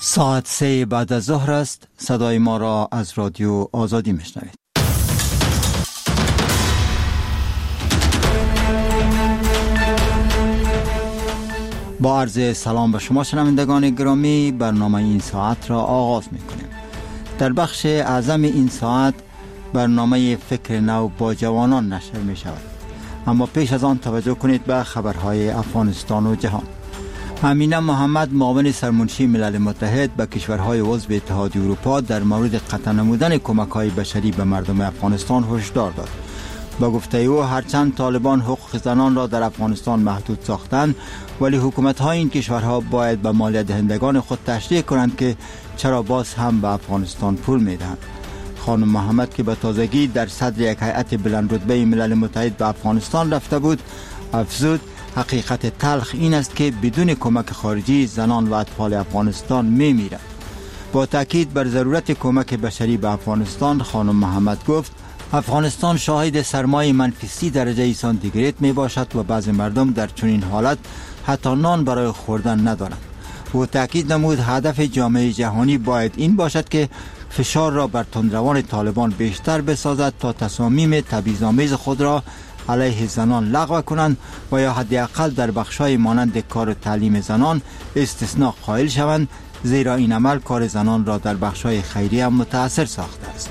ساعت 3 بعد از ظهر است. صدای ما را از رادیو آزادی میشنوید. با عرض سلام به شما شنوندگان گرامی، برنامه این ساعت را آغاز میکنیم. در بخش اعظم این ساعت برنامه فکر نو با جوانان نشر می شود. اما پیش از آن توجه کنید به خبرهای افغانستان و جهان. امینه محمد، معاون سرمنشی ملل متحد، به کشورهای عضو اتحادیه اروپا در مورد قطع نمودن کمک‌های بشری به مردم افغانستان هشدار داد. با گفته او هرچند طالبان حقوق زنان را در افغانستان محدود ساختند، ولی حکومت‌های این کشورها باید به مالیه دهندگان خود تشریح کنند که چرا باز هم به افغانستان پول می‌دهند. خانم محمد که به تازگی در صدر یک هیئت بلند رتبه ملل متحد به افغانستان رفته بود، افزود حقیقت تلخ این است که بدون کمک خارجی زنان و اطفال افغانستان می‌میرند. با تاکید بر ضرورت کمک بشری به افغانستان، خانم محمد گفت افغانستان شاهد سرمایه منفی 30 درجه سانتیگراد می باشد و بعض مردم در چنین حالت حتی نان برای خوردن ندارند. او تاکید نمود هدف جامعه جهانی باید این باشد که فشار را بر تندروان طالبان بیشتر بسازد تا تصامیم تبعیض‌آمیز خود را علیه زنان لغو کنند و یا حداقل در بخش‌های مانند کار و تعلیم زنان استثناء قائل شوند، زیرا این عمل کار زنان را در بخش‌های خیریه متأثر ساخته است.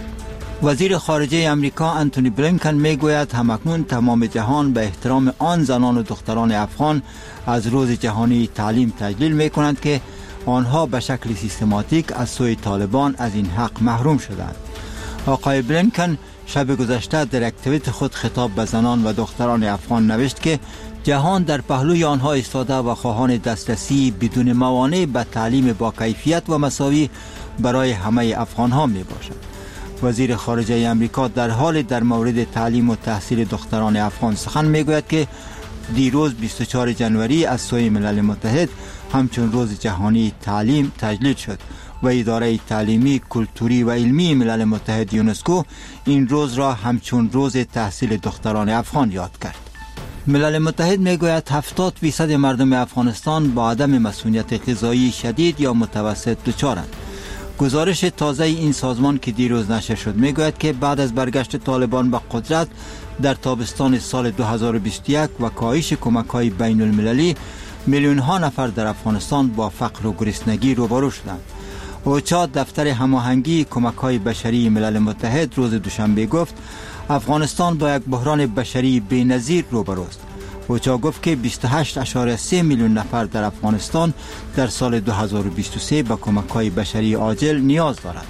وزیر خارجه امریکا انتونی بلینکن میگوید همکنون تمام جهان به احترام آن زنان و دختران افغان از روز جهانی تعلیم تجلیل میکنند که آنها به شکل سیستماتیک از سوی طالبان از این حق محروم شدند. آقای بلینکن شب گذشته در یک توییت خود خطاب به زنان و دختران افغان نوشت که جهان در پهلوی آنها ایستاده و خواهان دسترسی بدون موانع به تعلیم با کیفیت و مساوی برای همه افغانها می باشد. وزیر خارجه امریکا در حال در مورد تعلیم و تحصیل دختران افغان سخن میگوید که دیروز 24 جنوری از سوی ملل متحد همچون روز جهانی تعلیم تجلیل شد و اداره تعلیمی، کلتوری و علمی ملل متحد یونسکو این روز را همچون روز تحصیل دختران افغان یاد کرد. ملل متحد میگوید 70% مردم افغانستان با عدم مسئولیت غذایی شدید یا متوسط دچارند. گزارش تازه این سازمان که دیروز نشر شد میگوید که بعد از برگشت طالبان به قدرت در تابستان سال 2021 و کاهش کمک‌های بین المللی، میلیون‌ها نفر در افغانستان با فقر و گرسنگی روبرو شدند. اوچا دفتر هماهنگی کمک‌های بشری ملل متحد روز دوشنبه گفت افغانستان با یک بحران بشری بی‌نظیر روبروست. اوچا گفت که 28.3 میلیون نفر در افغانستان در سال 2023 به کمک‌های بشری عاجل نیاز دارند.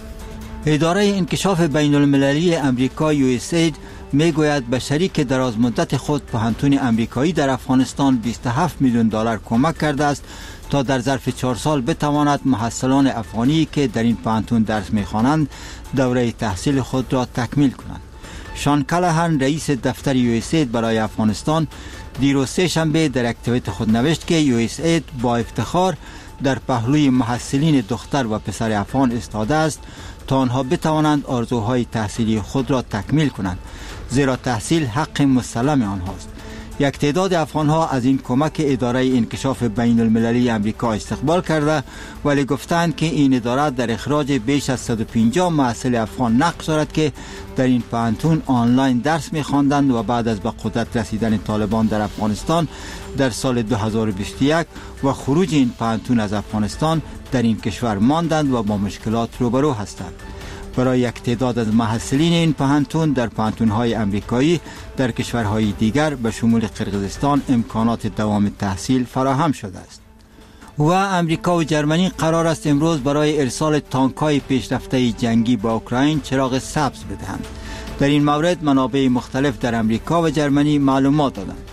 اداره انکشاف بین المللی امریکا USAID میگوید به شریک دراز مدت خود پهنتون امریکایی در افغانستان 27 میلیون دلار کمک کرده است تا در ظرف 4 سال بتواند محصلان افغانی که در این پهنتون درس می‌خوانند دوره تحصیل خود را تکمیل کنند. شان کلهن رئیس دفتر USAID برای افغانستان دیروز سه شنبه در یک توییت خود نوشت که USAID با افتخار در پهلوی محصلین دختر و پسر افغان ایستاده است تا آنها بتوانند آرزوهای تحصیلی خود را تکمیل کنند، زیرا تحصیل حق مسلم آنهاست. یک تعداد افغانها از این کمک اداره انکشاف بین المللی امریکا استقبال کرده، ولی گفتند که این اداره در اخراج بیش از 150 محصل افغان نقش دارد که در این پهنتون آنلاین درس می‌خواندند و بعد از به قدرت رسیدن طالبان در افغانستان در سال 2021 و خروج این پهنتون از افغانستان در این کشور ماندند و با مشکلات روبرو هستند. برای یک تعداد از محصلین این پهنتون در پهنتون‌های امریکایی در کشورهای دیگر به شمول قرقیزستان امکانات دوام تحصیل فراهم شده است. و امریکا و جرمنی قرار است امروز برای ارسال تانک‌های پیشرفته جنگی با اوکراین چراغ سبز بدهند. در این مورد منابع مختلف در امریکا و جرمنی معلومات دادند.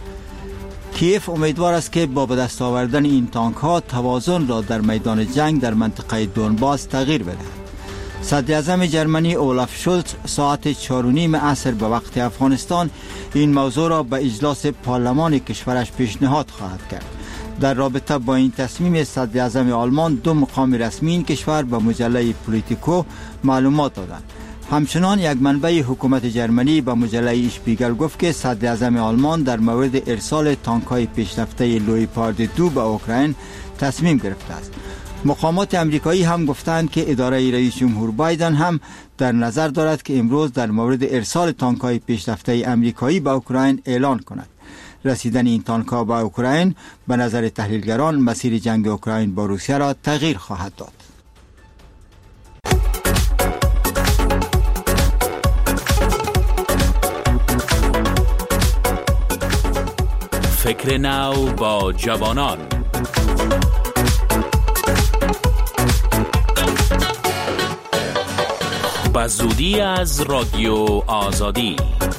کیف امیدوار است که با به دست آوردن این تانک‌ها توازن را در میدان جنگ در منطقه دونباس تغییر بدهد. صدر اعظم جرمنی اولاف شولز ساعت 4:30 عصر به وقت افغانستان این موضوع را به اجلاس پارلمان کشورش پیشنهاد خواهد کرد. در رابطه با این تصمیم صدر اعظم آلمان دو مقام رسمی این کشور به مجله پولیتیکو معلومات دادند. همچنان یک منبع حکومت جرمنی به مجله اشپیگل گفت که صدر اعظم آلمان در مورد ارسال تانک‌های پیشرفته لویپارد 2 به اوکراین تصمیم گرفته است. مقامات امریکایی هم گفتند که اداره رئیس جمهور بایدن هم در نظر دارد که امروز در مورد ارسال تانک‌های پیشرفته امریکایی به اوکراین اعلان کند. رسیدن این تانک‌ها به اوکراین به نظر تحلیلگران مسیر جنگ اوکراین با روسیه را تغییر خواهد داد. فکر نو با جوانان. با زودی از رادیو آزادی.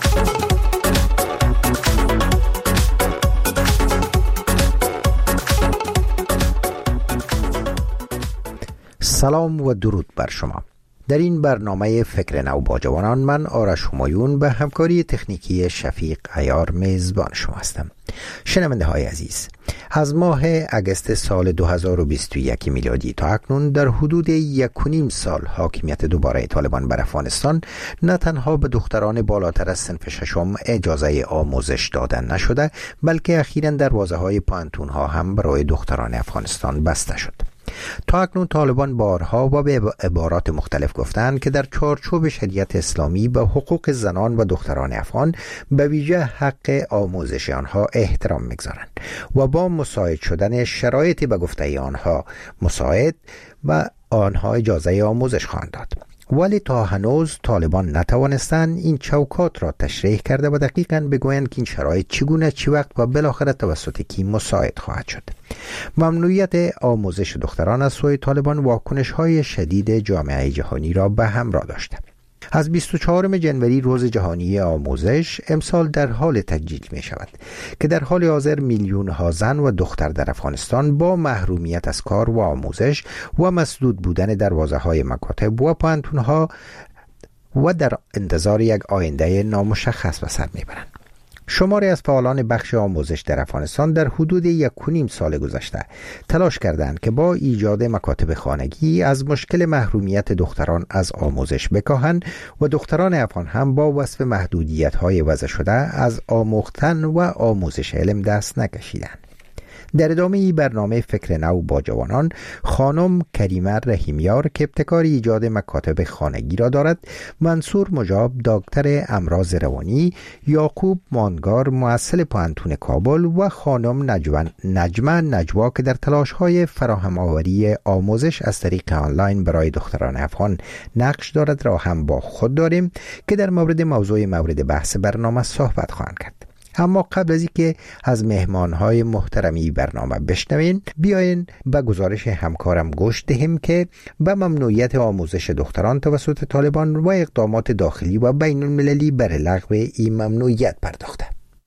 سلام و درود بر شما. در این برنامه فکر نو با جوانان من آرش همایون به همکاری تکنیکی شفیق عیار میزبان شما هستم. شنونده های عزیز، از ماه اگست سال 2021 میلادی تا اکنون در حدود 1.5 سال حاکمیت دوباره طالبان بر افغانستان نه تنها به دختران بالاتر از صنف ششم اجازه آموزش دادن نشده، بلکه اخیراً دروازه‌های پانتون‌ها هم برای دختران افغانستان بسته شد. تا اکنون طالبان بارها و به عبارات مختلف گفتند که در چارچوب شریعت اسلامی به حقوق زنان و دختران افغان به ویژه حق آموزش آنها احترام می‌گذارند و با مساعد شدن شرایطی به گفته آنها مساعد و آنها اجازه آموزش خواهند داد. ولی تا هنوز طالبان نتوانستند این چوکات را تشریح کرده و دقیقاً بگویند که این شرایط چگونه، چه وقت و بالاخره توسط کی مساعد خواهد شد. ممنوعیت آموزش دختران از سوی طالبان واکنش‌های شدید جامعه جهانی را به همراه داشته. از 24 جنوری روز جهانی آموزش امسال در حال تجلیل می شود که در حال حاضر میلیون ها زن و دختر در افغانستان با محرومیت از کار و آموزش و مسدود بودن دروازه های مکاتب و پانتون ها و در انتظار یک آینده نامشخص به سر می برند. شماری از فعالان بخش آموزش در افغانستان در حدود 1.5 سال گذشته تلاش کردند که با ایجاد مکاتب خانگی از مشکل محرومیت دختران از آموزش بکاهند و دختران افغان هم با وصف محدودیت‌های وضع شده از آموختن و آموزش علم دست نکشیدند. در ادامه برنامه فکر نو با جوانان، خانم کریمه رحیمیار که ابتکار ایجاد مکاتب خانگی را دارد، منصور مجاب دکتر امراض روانی، یعقوب مانگار مؤسس پانتون کابل و خانم نجمه نجوا که در تلاش‌های فراهم آوری آموزش از طریق آنلاین برای دختران افغان نقش دارد را هم با خود داریم که در مورد بحث برنامه صحبت خواهند کرد. اما قبل از اینکه از مهمانهای محترمی برنامه بشنوین، بیاین به گزارش همکارم گوش دهیم که به ممنوعیت آموزش دختران توسط طالبان و اقدامات داخلی و بین المللی بر لغو این ممنوعیت پرداخته.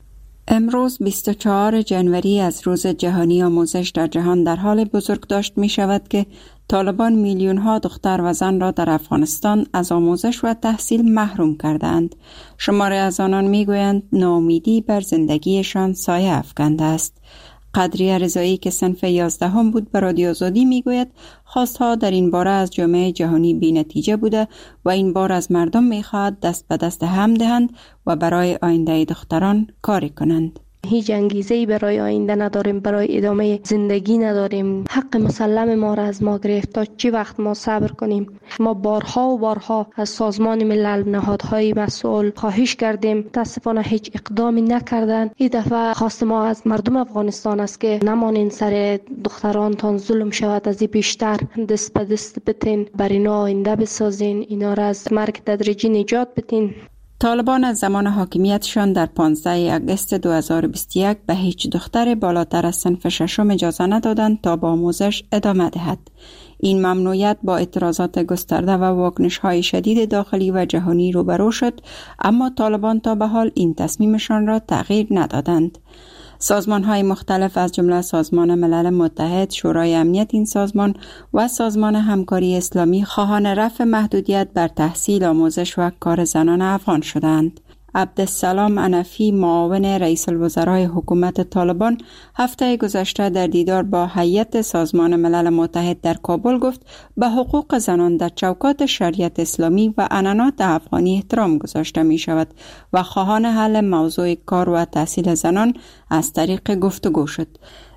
امروز 24 جنوری از روز جهانی آموزش در جهان در حال بزرگداشت می شود که طالبان میلیون ها دختر و زن را در افغانستان از آموزش و تحصیل محروم کردند. شماری از آنان می گویند ناامیدی بر زندگیشان سایه افکنده است. قدریه رضایی که صنف 11 بود به رادیو آزادی می گوید خواستها در این باره از جامعه جهانی بی نتیجه بوده و این بار از مردم می خواهد دست به دست هم دهند و برای آینده دختران کاری کنند. هیچ انگیزه‌ای برای آینده نداریم، برای ادامه زندگی نداریم. حق مسلم ما را از ما گرفت. تا چی وقت ما صبر کنیم؟ ما بارها و بارها از سازمان ملل، نهادهای مسئول خواهش کردیم، متاسفانه هیچ اقدامی نکردند. این دفعه خواست ما از مردم افغانستان است که نمانین سر دخترانتان ظلم شود، از این بیشتر دست به دست بتین، بر اینا آینده بسازین، اینا را از مرگ تدریجی نجات بدین. طالبان از زمان حاکمیتشان در 15 اگست 2021 به هیچ دختر بالاتر از صنف ششم اجازه ندادند تا با آموزش ادامه دهد. این ممنوعیت با اعتراضات گسترده و واکنش‌های شدید داخلی و جهانی روبرو شد، اما طالبان تا به حال این تصمیمشان را تغییر ندادند. سازمان‌های مختلف از جمله سازمان ملل متحد، شورای امنیت این سازمان و سازمان همکاری اسلامی خواهان رفع محدودیت بر تحصیل، آموزش و کار زنان افغان شدند. عبدالسلام انفی، معاون رئیس الوزرای حکومت طالبان، هفته گذشته در دیدار با هیئت سازمان ملل متحد در کابل گفت به حقوق زنان در چوکات شریعت اسلامی و عنعنات افغانی احترام گذاشته می شود و خواهان حل موضوع کار و تحصیل زنان از طریق گفتگو شد.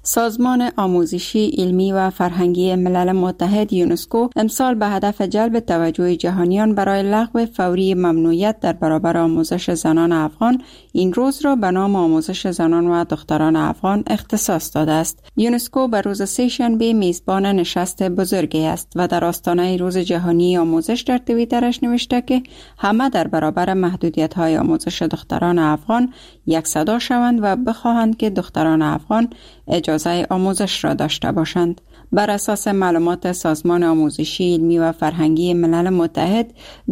سازمان آموزشی، علمی و فرهنگی ملل متحد یونسکو امسال به هدف جلب توجه جهانیان برای لغو فوری ممنوعیت در برابر آموزش زنان افغان این روز را به نام آموزش زنان و دختران افغان اختصاص داده است. یونسکو به روز سه‌شنبه میزبان نشست بزرگی است و در آستانه روز جهانی آموزش در توییترش نوشته که همه در برابر محدودیت‌های آموزش دختران افغان یک صدا شوند و بخواهند که دختران افغان اجازه آموزش را داشته باشند. بر اساس معلومات سازمان آموزشی، علمی و فرهنگی ملل متحد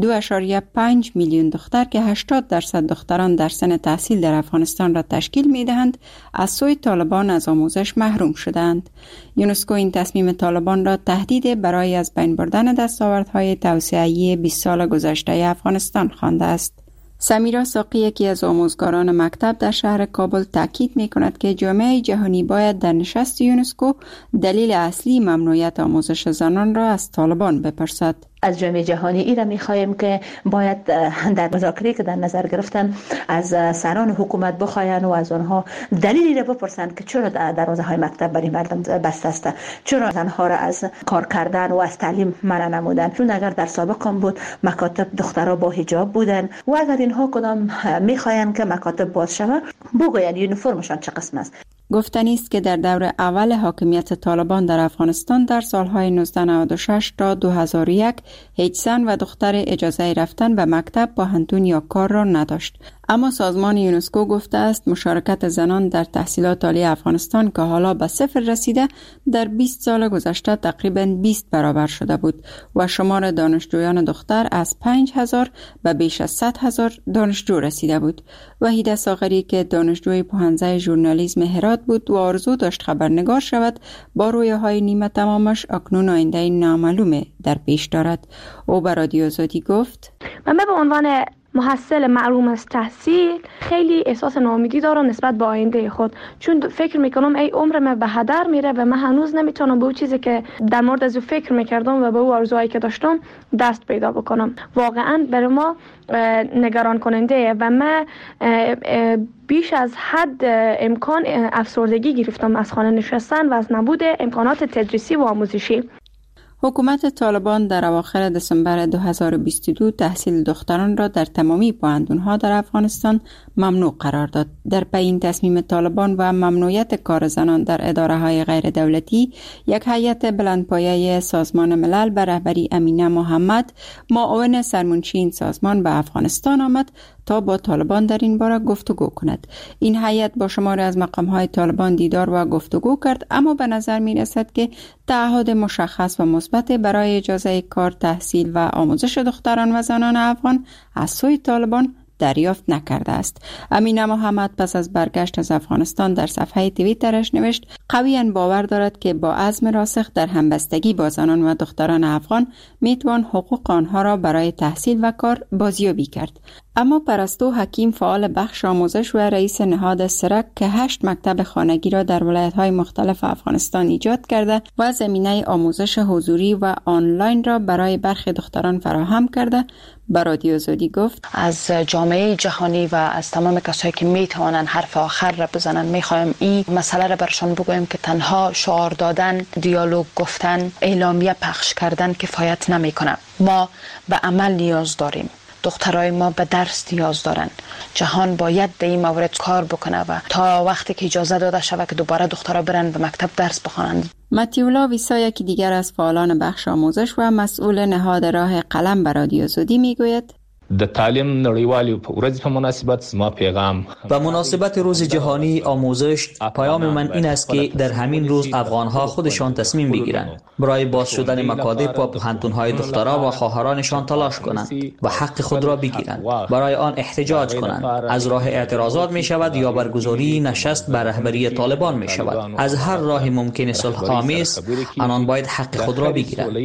2.5 میلیون دختر که 80% دختران در سن تحصیل در افغانستان را تشکیل می‌دهند از سوی طالبان از آموزش محروم شدند. یونسکو این تصمیم طالبان را تهدید برای از بین بردن دستاوردهای توسعه‌ای 20 سال گذشته افغانستان خوانده است. سمیرا ساقی، یکی از آموزگاران مکتب در شهر کابل، تاکید می‌کند که جامعه جهانی باید در نشست یونسکو دلیل اصلی ممنوعیت آموزش زنان را از طالبان بپرسد. از جامعه جهانی ایرا می‌خواهیم که باید در مذاکره که در نظر گرفتن از سران حکومت بخواین و از آنها دلیلی را بپرسند که چرا دروازه‌های مکتب برای مردم بسته است، چرا زنها را از کار کردن و از تعلیم منع نمودن، چون اگر در سابق هم بود مکاتب دخترها با حجاب بودن و اگر اینها کدام می‌خواین که مکاتب باز شود بگوین یونیفرمشان چه قسم است. گفتنی است که در دور اول حاکمیت طالبان در افغانستان در سالهای 1996 تا 2001 هیچ زن و دختر اجازه رفتن به مکتب، پوهنتون یا کار را نداشت. اما سازمان یونسکو گفته است مشارکت زنان در تحصیلات عالی افغانستان که حالا به 0 رسیده در 20 سال گذشته تقریباً 20 برابر شده بود و شمار دانشجویان دختر از 5000 به بیش از 100,000 دانشجو رسیده بود. وحیده ساغری که دانشجوی پوهنځی ژورنالیسم هرات بود و آرزو داشت خبرنگار شود، با رویاهای نیمه تمامش اکنون آینده نامعلومه در پیش دارد. او به رادیو آزادی گفت: من به عنوان محصل محروم از تحصیل خیلی احساس ناامیدی دارم نسبت به آینده خود، چون فکر میکنم ای عمر من به هدر میره و من هنوز نمیتونم به اون چیزی که در مورد از فکر میکردم و به اون آرزوهایی که داشتم دست پیدا بکنم. واقعا برای ما نگران کننده و من بیش از حد امکان افسردگی گرفتم از خانه نشستن و از نبود امکانات تدریسی و آموزشی. حکومت طالبان در اواخر دسامبر 2022 تحصیل دختران را در تمامی پوهنتون‌ها در افغانستان ممنوع قرار داد. در پی این تصمیم طالبان و ممنوعیت کار زنان در اداره‌های غیر دولتی، یک هیئت بلندپایه سازمان ملل به رهبری امینه محمد، معاون سرمنشی این سازمان، به افغانستان آمد تا با طالبان در این باره گفتگو کند. این هیئت با شماری از مقام‌های طالبان دیدار و گفتگو کرد، اما به نظر می‌رسد که تعهد مشخص و مثبت برای اجازه کار، تحصیل و آموزش دختران و زنان افغان از سوی طالبان دریافت نکرده است. امینه محمد پس از برگشت از افغانستان در صفحه توییترش نوشت: قویاً باور دارد که با عزم راسخ در همبستگی با زنان و دختران افغان میتوان حقوق آنها را برای تحصیل و کار بازیابی کرد. اما پرستو حکیم، فعال بخش آموزش و رئیس نهاد سرک که 8 مکتب خانگی را در ولایت‌های مختلف افغانستان ایجاد کرده و زمینه آموزش حضوری و آنلاین را برای برخی دختران فراهم کرده، به رادیو آزادی گفت: از جامعه جهانی و از تمام کسایی که میتوانند حرف آخر را بزنن میخوایم این مسئله را برشان بگویم که تنها شعار دادن، دیالوگ گفتن، اعلامیه پخش کردن کفایت نمیکنه. ما به عمل نیاز داریم. دخترای ما به درس نیاز دارن. جهان باید در این مورد کار بکنه و تا وقتی که اجازه داده شود که دوباره دخترها برن به مکتب درس بخوانند. متیولا ویسا، یکی دیگر از فعالان بخش آموزش و مسئول نهاد راه قلم، به رادیو آزادی میگوید: د تعلیم نړیوالې ورځ په مناسبت زما پیغام به مناسبت روز جهانی آموزش، پیام من این است که در همین روز افغان‌ها خودشان تصمیم بگیرند برای باز شدن مکاتب و پوهنتون‌های دخترها و خواهرانشان تلاش کنند و حق خود را بگیرند، برای آن احتجاج کنند. از راه اعتراضات می شود یا برگزاری نشست بر رهبری طالبان می شود. از هر راه ممکن صلح آمیز آنان باید حق خود را بگیرند.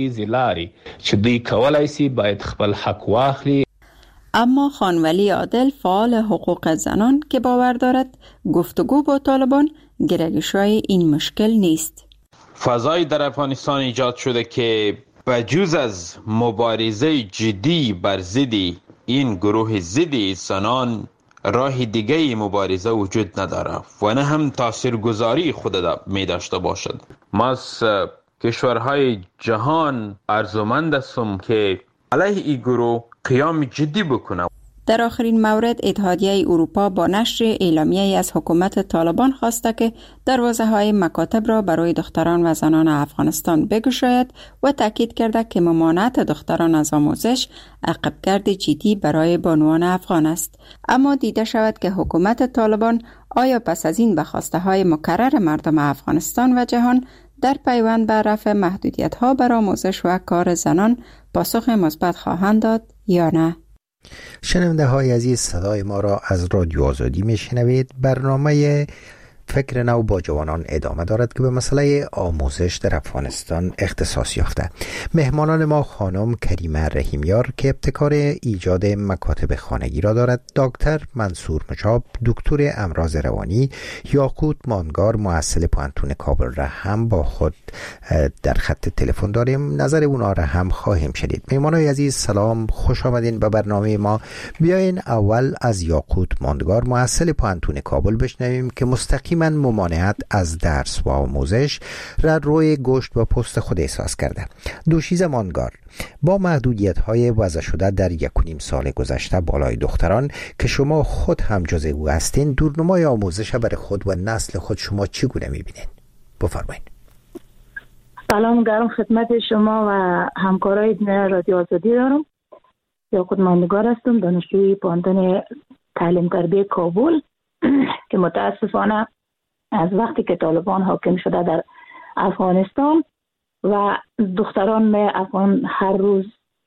چې دوی کولای شي باید خپل حق واخلي. اما خانولی عادل، فعال حقوق زنان، که باور دارد گفتگو با طالبان گره‌گشای این مشکل نیست. فضایی در افغانستان ایجاد شده که بجز از مبارزه جدی بر ضد این گروه ضد زنان، راه دیگه مبارزه وجود نداره و نه هم تاثیرگذاری خود می داشته باشد. ما از کشورهای جهان ارزومند هستم که علیه این گروه قیام جدی بکنه. در آخرین مورد اتحادیه اروپا با نشر اعلامیه‌ای از حکومت طالبان خواسته که دروازه‌های مکاتب را برای دختران و زنان افغانستان بگشاید و تاکید کرده که ممانعت دختران از آموزش عقبگرد جدی برای بانوان افغان است. اما دیده شود که حکومت طالبان آیا پس از این به خواسته‌های مکرر مردم افغانستان و جهان در پیوند به رفع محدودیت‌ها بر آموزش و کار زنان پاسخ مثبت خواهند داد یا نه؟ شنونده های عزیز، صدای ما را از رادیو آزادی میشنوید. برنامه فکر نو با جوانان ادامه دارد که به مسئله آموزش در افغانستان اختصاص یافته. مهمانان ما خانم کریمه رحیمیار که ابتکار ایجاد مکاتب خانگی را دارد، دکتر منصور مجاب دکتر امراض روانی، یاقوت ماندگار محصل پوهنتون کابل را هم با خود در خط تلفن داریم. نظر اونا را هم خواهیم شنید. مهمانان عزیز سلام، خوش آمدین به برنامه ما. بیاین اول از یاقوت ماندگار محصل پوهنتون کابل بشنویم که مستقیم من ممانعت از درس و آموزش را روی گوشت و پوست خود احساس کرده. دوشیزه ماندگار با محدودیت‌های وضع شده در 1.5 سال گذشته بالای دختران که شما خود هم جزء او هستین، دورنمای آموزش برای خود و نسل خود شما چگونه می‌بینید؟ بفرمایید. سلام گرم خدمت شما و همکارای رادیو آزادی دارم. یاقوت ماندگار هستم، دانشجوی پوهنتون تعلیم تربیت کابل که متاسفانه از وقتی که طالبان حاکم شده در افغانستان و دختران افغان هر روز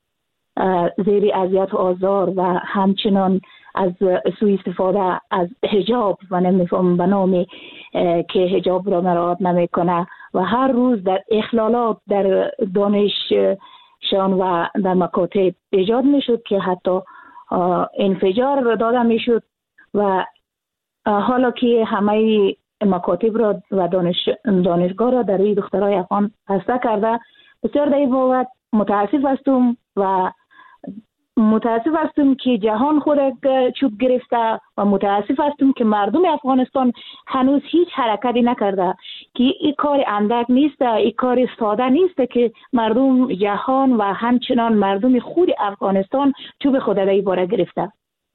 زیر اذیت و آزار و همچنان از سوء استفاده از حجاب و نمیفهم به نامی که حجاب را مراعات نمیکنه و هر روز در اخلالات در دانششان و در مکاتب ایجاد میشد که حتی انفجار داده میشد و حالا که همه مکاتب را و دانشگاه را در این دخترای افغان بسته کرده، بسیار در این بابت متاسف هستم که جهان خود چوب گرفته و متاسف هستم که مردم افغانستان هنوز هیچ حرکتی نکرده که این کار اندک نیست، این کار ساده نیست که مردم جهان و همچنان مردم خود افغانستان چوب خود در این باره گرفته.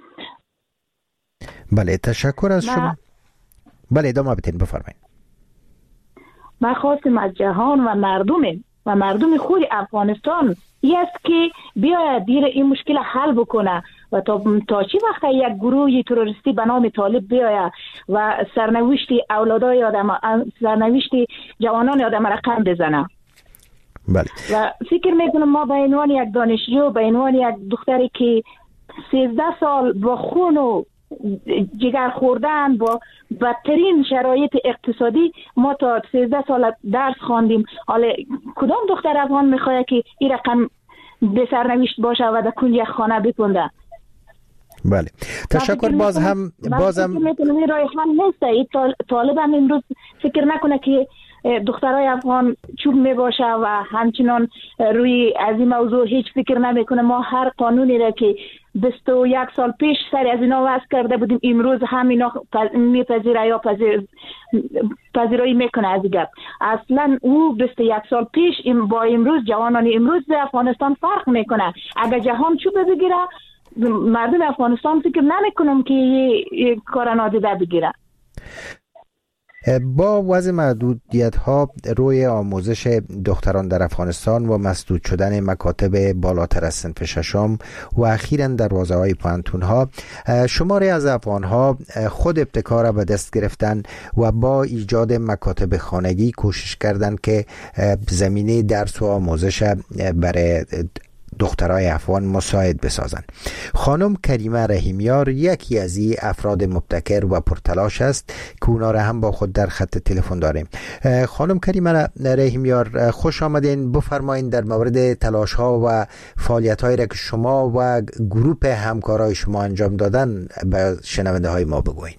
بله، تشکر از شما. بله، ادامه بدین، بفرمایید. من خواستم از جهان و مردم خود افغانستان این است که بیاید دیر این مشکل حل بکنه و تا چی وقت یک گروه تروریستی به نام طالب بیاید و سرنوشت اولادای آدم، سرنوشت جوانان آدم رقم بزنه. بله. و فکر میکنم ما به عنوان یک دانشجو، به عنوان یک دختری که 13 سال با خون و جگر خوردن با بدترین شرایط اقتصادی ما تا 13 سال درس خواندیم، حالا کدام دختر افغان میخواد که این رقم به سرنوشت باشه و در کنج خانه بپونده؟ بله، تشکر. بازم میتونم این رای حل نیست. طالب هم امروز فکر نکنه که دخترای افغان چوب میباشه و همچنان روی از این موضوع هیچ فکر نمیکنه. ما هر قانونی را که 21 سال پیش سر از اینا وضع کرده بودیم امروز هم اینا میپذیره یا پذیرایی میکنه از این گپ. اصلا او 21 سال پیش با امروز جوانان امروز افغانستان فرق میکنه. اگر جهان چوب بگیره مردم افغانستان فکر نمیکنم که یه کار نادیده بگیره. با وضع محدودیت‌ها روی آموزش دختران در افغانستان و مسدود شدن مکاتب بالاتر از صنف ششم و اخیراً دروازه‌های پوهنتون‌ها، شماری از افغان‌ها خود ابتکار به دست گرفتن و با ایجاد مکاتب خانگی کوشش کردند که زمینه درس و آموزش برای دخترای افغان مساعد بسازن. خانم کریمه رحیمیار یکی از این افراد مبتکر و پرتلاش است که اونا را هم با خود در خط تلفن داریم. خانم کریمه رحیمیار، خوش آمدین. بفرمایید در مورد تلاش ها و فعالیت هایی را که شما و گروپ همکارای شما انجام دادن به شنونده های ما بگوین.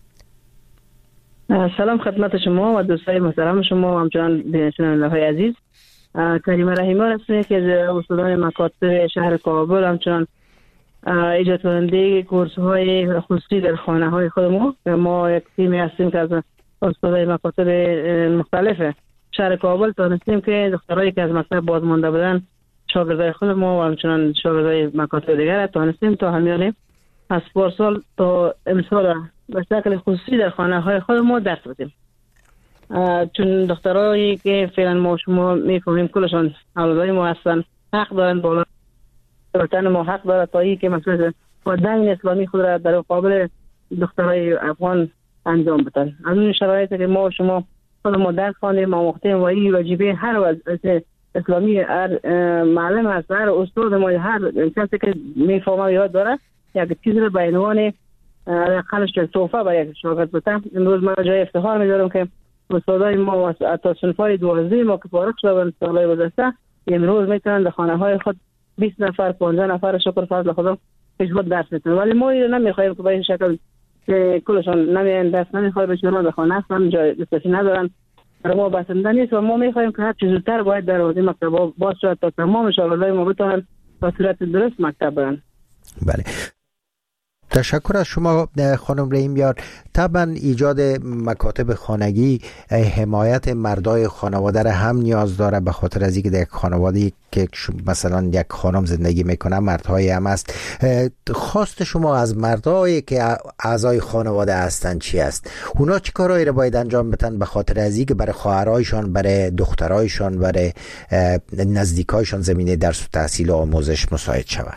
سلام خدمت شما و دوستای محترم شما و همچنان شنونده های عزیز. کریمه رحیمیار هستم که از استادان مکاتب شهر کابل، همچنان ایجاد کننده کورس های خصوصی در خانه های خودمون. ما یک تیمی هستیم که از استادای مکاتب مختلف شهر کابل تانستیم که دخترایی که از مکتب بازمانده بودن، شاگردای خود ما و همچنان شاگردای مکاتب دیگر تانستیم تا همیانه از پارسال تا امسال به شکل خصوصی در خانه های خود ما درس بدیم. چون دخترایی که فعلا ما شما میفهمیم کلشان اولادای ما هستن، حق دارن بالا وطن ما حق داره تا ای که مثلا دین اسلامی خود را در مقابل دخترای افغان انجام بدن. از اون شرایطی که ما شما خود ما درس خواندیم آموختیم و این واجبه هر وضع اسلامی، هر معلم هست، هر استاد ما، هر کسی که میفهمه یاد داره یک چیز رو به عنوان خلش توفه برای یک شاگرد بدم. امروز من جای افتخار می‌دارم که استادای ما از صنف‌های 12 ما که فارغ شدن سالهای گذشته امروز میتونن در خانه‌های خود 20 نفر 15 نفر شکر فضل خدا خدمت درس بدن. ولی ما اینو نمی‌خوایم که به این شکل که کلشون نمیان درس نمی‌خوایم بشورن در خانه هستن جای دسترسی ندارن. ما بسنده نیست و ما می‌خوایم که هر چیز زودتر باید دروازه مکتب باز شود تا تمام شاگردای ما بتونن به صورت درست مکتب برن. بله، تشکر از شما خانم رحیم یار. طبعا ایجاد مکاتب خانگی حمایت مردای خانواده را هم نیاز داره، به خاطر از اینکه در یک خانواده‌ای که مثلا یک خانم زندگی میکنه مردهای هم است. خواست شما از مردایی که اعضای خانواده هستن چی است؟ اونا چه کارهایی را باید انجام بدن به خاطر از اینکه برای خواهرایشان، برای دخترایشان، برای نزدیکایشان زمینه درس و تحصیل و آموزش مساعد شود؟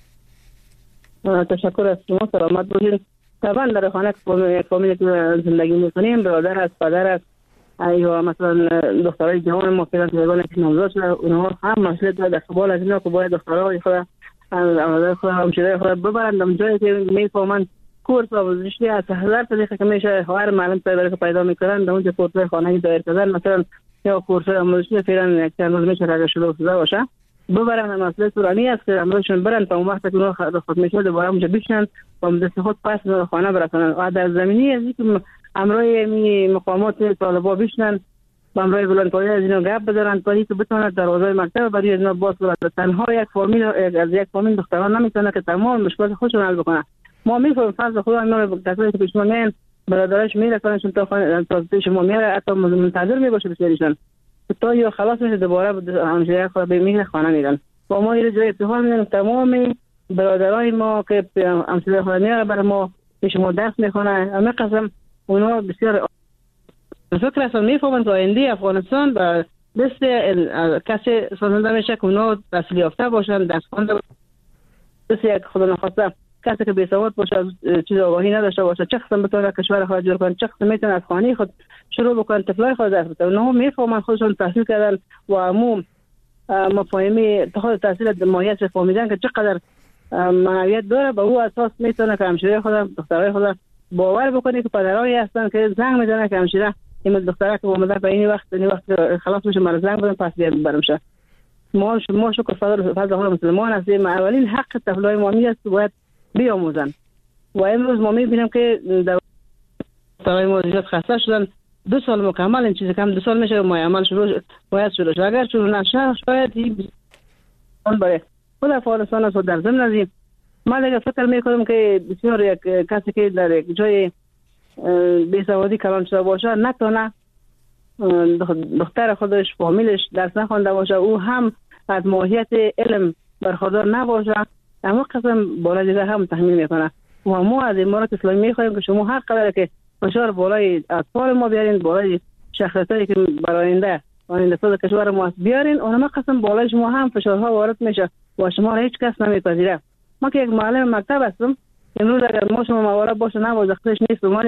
تشکر از شما، سلامت باشید. طبعا در خانه فامیلی که زندگی میکنیم، برادر است، پدر است، یا مثلا دخترای جوان ما فعلا تقریبا که نوزاد شده، اونها هم مسئولیت دارند در قبال از اینا که باید دخترای خود اولاد خود همشیره خود ببرند در جایی که میفهمند کورس آموزشی از هزار طریقه که میشه هر معلم پیدا میکنن در اونجا کورس‌های خانگی دایر کردن. مثلا یا کورس‌های آموزشی فعلا یک چند روز میشه اگه شروع شده باشه ببرن. مسئله سورانی است که امروزشون برن تا اون وقت که اونها خود میشه دوباره اونجا بشنن و دست خود پس خانه برسونن. و در زمینی از اینکه امروی مقامات طالبا بشنن و امروی بلندپایه از اینا گپ بزنن تا اینکه بتونن دروازه مکتب برای اینا باز کنن. تنها یک فامیل از یک فامیل دختران نمیتونه که تمام مشکلات خودشون حل بکنه. ما میفهمیم فضل خدا اینا کسایی که پیش ما میان برادرش میره کنشون تا خانه تا پیش ما میره حتی منتظر میباشه بسیارشون تا یا خلاص میشه دوباره همشیره خود به میگه خانه میرن. با ما یه جای افتخار میدن تمام برادرای ما که همشیره خود میره برای ما پیش ما درس میخونه. همه قسم اونا بسیار فکر اصلا میفهمن که آینده افغانستان و دست کسی سازنده میشه که اونا تحصیل یافته باشن، درس خوانده دست یک خدا نخواسته کسی که بی‌سواد باشه، چیز آگاهی نداشته باشه، چه قسم بتونه کشور خود جور کنه، چه قسم میتونه از خانه خود شروع بکنه طفلای خود درس بده. اونا میفهمن خودشون تحصیل کردن و عموم مفاهیم خود تحصیل ماهیت فهمیدن که چقدر معنویت داره. به او اساس میتونه که همشیره خود دخترای خود باور بکنه که پدرایی هستن که زنگ میزنه که همشیره این دختره که اومده به این وقت خلاص میشه مرا زنگ بدن پس بیاد برمشه. ما شکر فضل خدا مسلمان هستیم. اولین حق طفلای ما است باید بیاموزن و امروز ما میبینیم که دخترای ما زیاد خسته شدن. 2 سال مکمل این چیز کم 2 سال میشه ما عمل باید شروع شد. اگر شروع نشه شاید این برای خود افغانستان است و در ضمن از این من دیگه فکر میکنم که بسیار یک کسی که در یک جای بی‌سوادی کلان شده باشه نتونه دختر خودش فامیلش درس نخوانده باشه او هم از ماهیت علم برخوردار نباشه اما قسم بالا دیگه هم تحمیل میکنه. و ما از امارات اسلامی میخوایم که شما هر قدر که فشار بالای اطفال ما بیارین، بالای شخصیتایی که برای آینده ساز کشور ما بیارین، اونم قسم بالای شما هم فشارها وارد میشه و شما را هیچ کس نمیپذیره. ما که یک معلم مکتب هستم، امروز اگر ما شما موارد باشه نوازختش نیست ما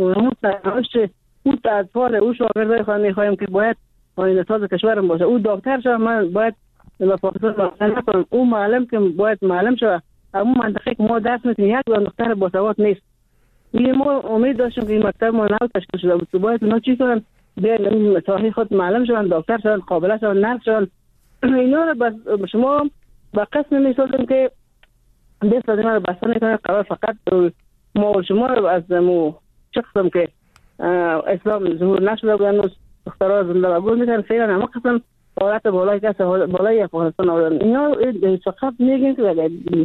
اون اطفال او شاگردای خود میخوایم که باید آینده ساز کشورم باشه. او دکتر شد من باید به پاکستان نکنم. او معلم که باید معلم شد. اما منطقه که ما درس میتونیم یک دختر با سواد نیست. ما امید داشتیم که این مکتب ما نو تشکیل شده بود. باید اونا چی کنن؟ بیاین این صاحب خود معلم شدن، دکتر شدن، قابله شدن، نرس شدن. اینا رو بس شما با قسم میسازیم که دست از اینا رو بسته میکنه. قرار فقط ما و شما رو از مو شخصم که اسلام ظهور نشده بودن دخترها زنده و گل میکنن. فعلا همه قسم حالت بالای کس بالای افغانستان آوردن. اینا فقط میگن که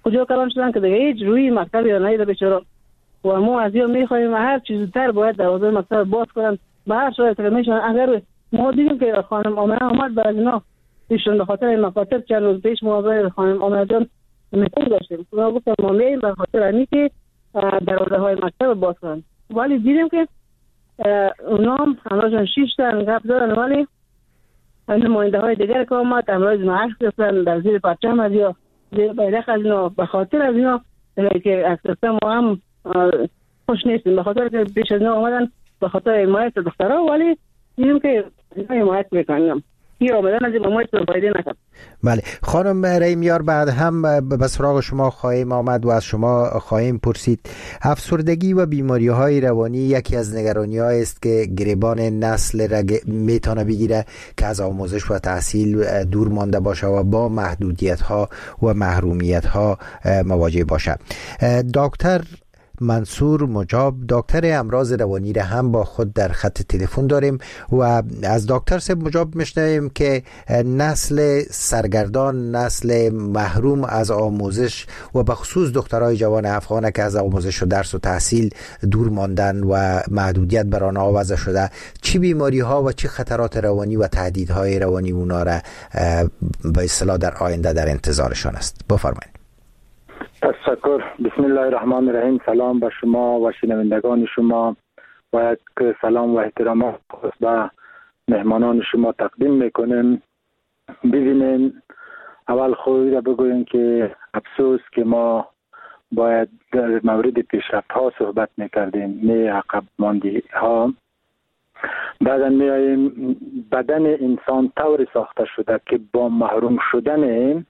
کجا کلان شدن که دیگه هیچ روی مکتب یا نیده بیچاره. و ما از یا میخوایم هر چیز زودتر باید دروازه مکتب باز کنن به هر شرایطی که میشن. اگر ما دیدیم که خانم آمنه آمد به اینا ایشون به خاطر این مکاتب چند روز پیش ما خانم آمنه جان میتونیم داشتیم، ما گفتم ما میاییم به خاطر اینی که دروازه های مکتب باز کنن، ولی دیدیم که اونا هم همراهشون 6 تا گپ دارن، ولی نماینده های دیگر که آمد امروز ما عکس گرفتن در زیر پرچم از یا زیر بیرق از اینا. به خاطر از اینا که عکس گرفتن ما هم خوش نیستیم، به خاطر که پیش از اینا آمدن به خاطر حمایت دخترها، ولی دیدیم که اینا حمایت میکنن یا آمدن از این حمایت فایده نکرد. بله خانم رحیمیار، بعد هم به سراغ شما خواهیم آمد و از شما خواهیم پرسید. افسردگی و بیماری های روانی یکی از نگرانی های است که گریبان نسل را میتونه بگیره که از آموزش و تحصیل دور مانده باشه و با محدودیت ها و محرومیت ها مواجه باشه. دکتر منصور مجاب، دکتر امراض روانی را هم با خود در خط تلفن داریم و از دکتر صاحب مجاب میشنویم که نسل سرگردان، نسل محروم از آموزش و به خصوص دخترای جوان افغان که از آموزش و درس و تحصیل دور ماندن و محدودیت بر آنها وضع شده، چه بیماری ها و چه خطرات روانی و تهدیدهای روانی اونا را به اصطلاح در آینده در انتظارشان است؟ بفرمایید. تشکر. بسم الله الرحمن الرحیم. سلام به شما و شنوندگان شما و یک سلام و احترام به مهمانان شما تقدیم میکنیم. ببینین اول خود را بگویم که افسوس که ما باید در مورد پیشرفت ها صحبت میکردیم، نه عقب ماندگی ها. بعدا میاییم بدن انسان طور ساخته شده که با محروم شدن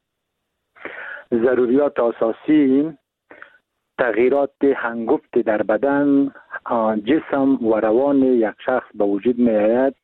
ضروریات اساسی تغییرات هنگفت در بدن، جسم و روان یک شخص به وجود می آید.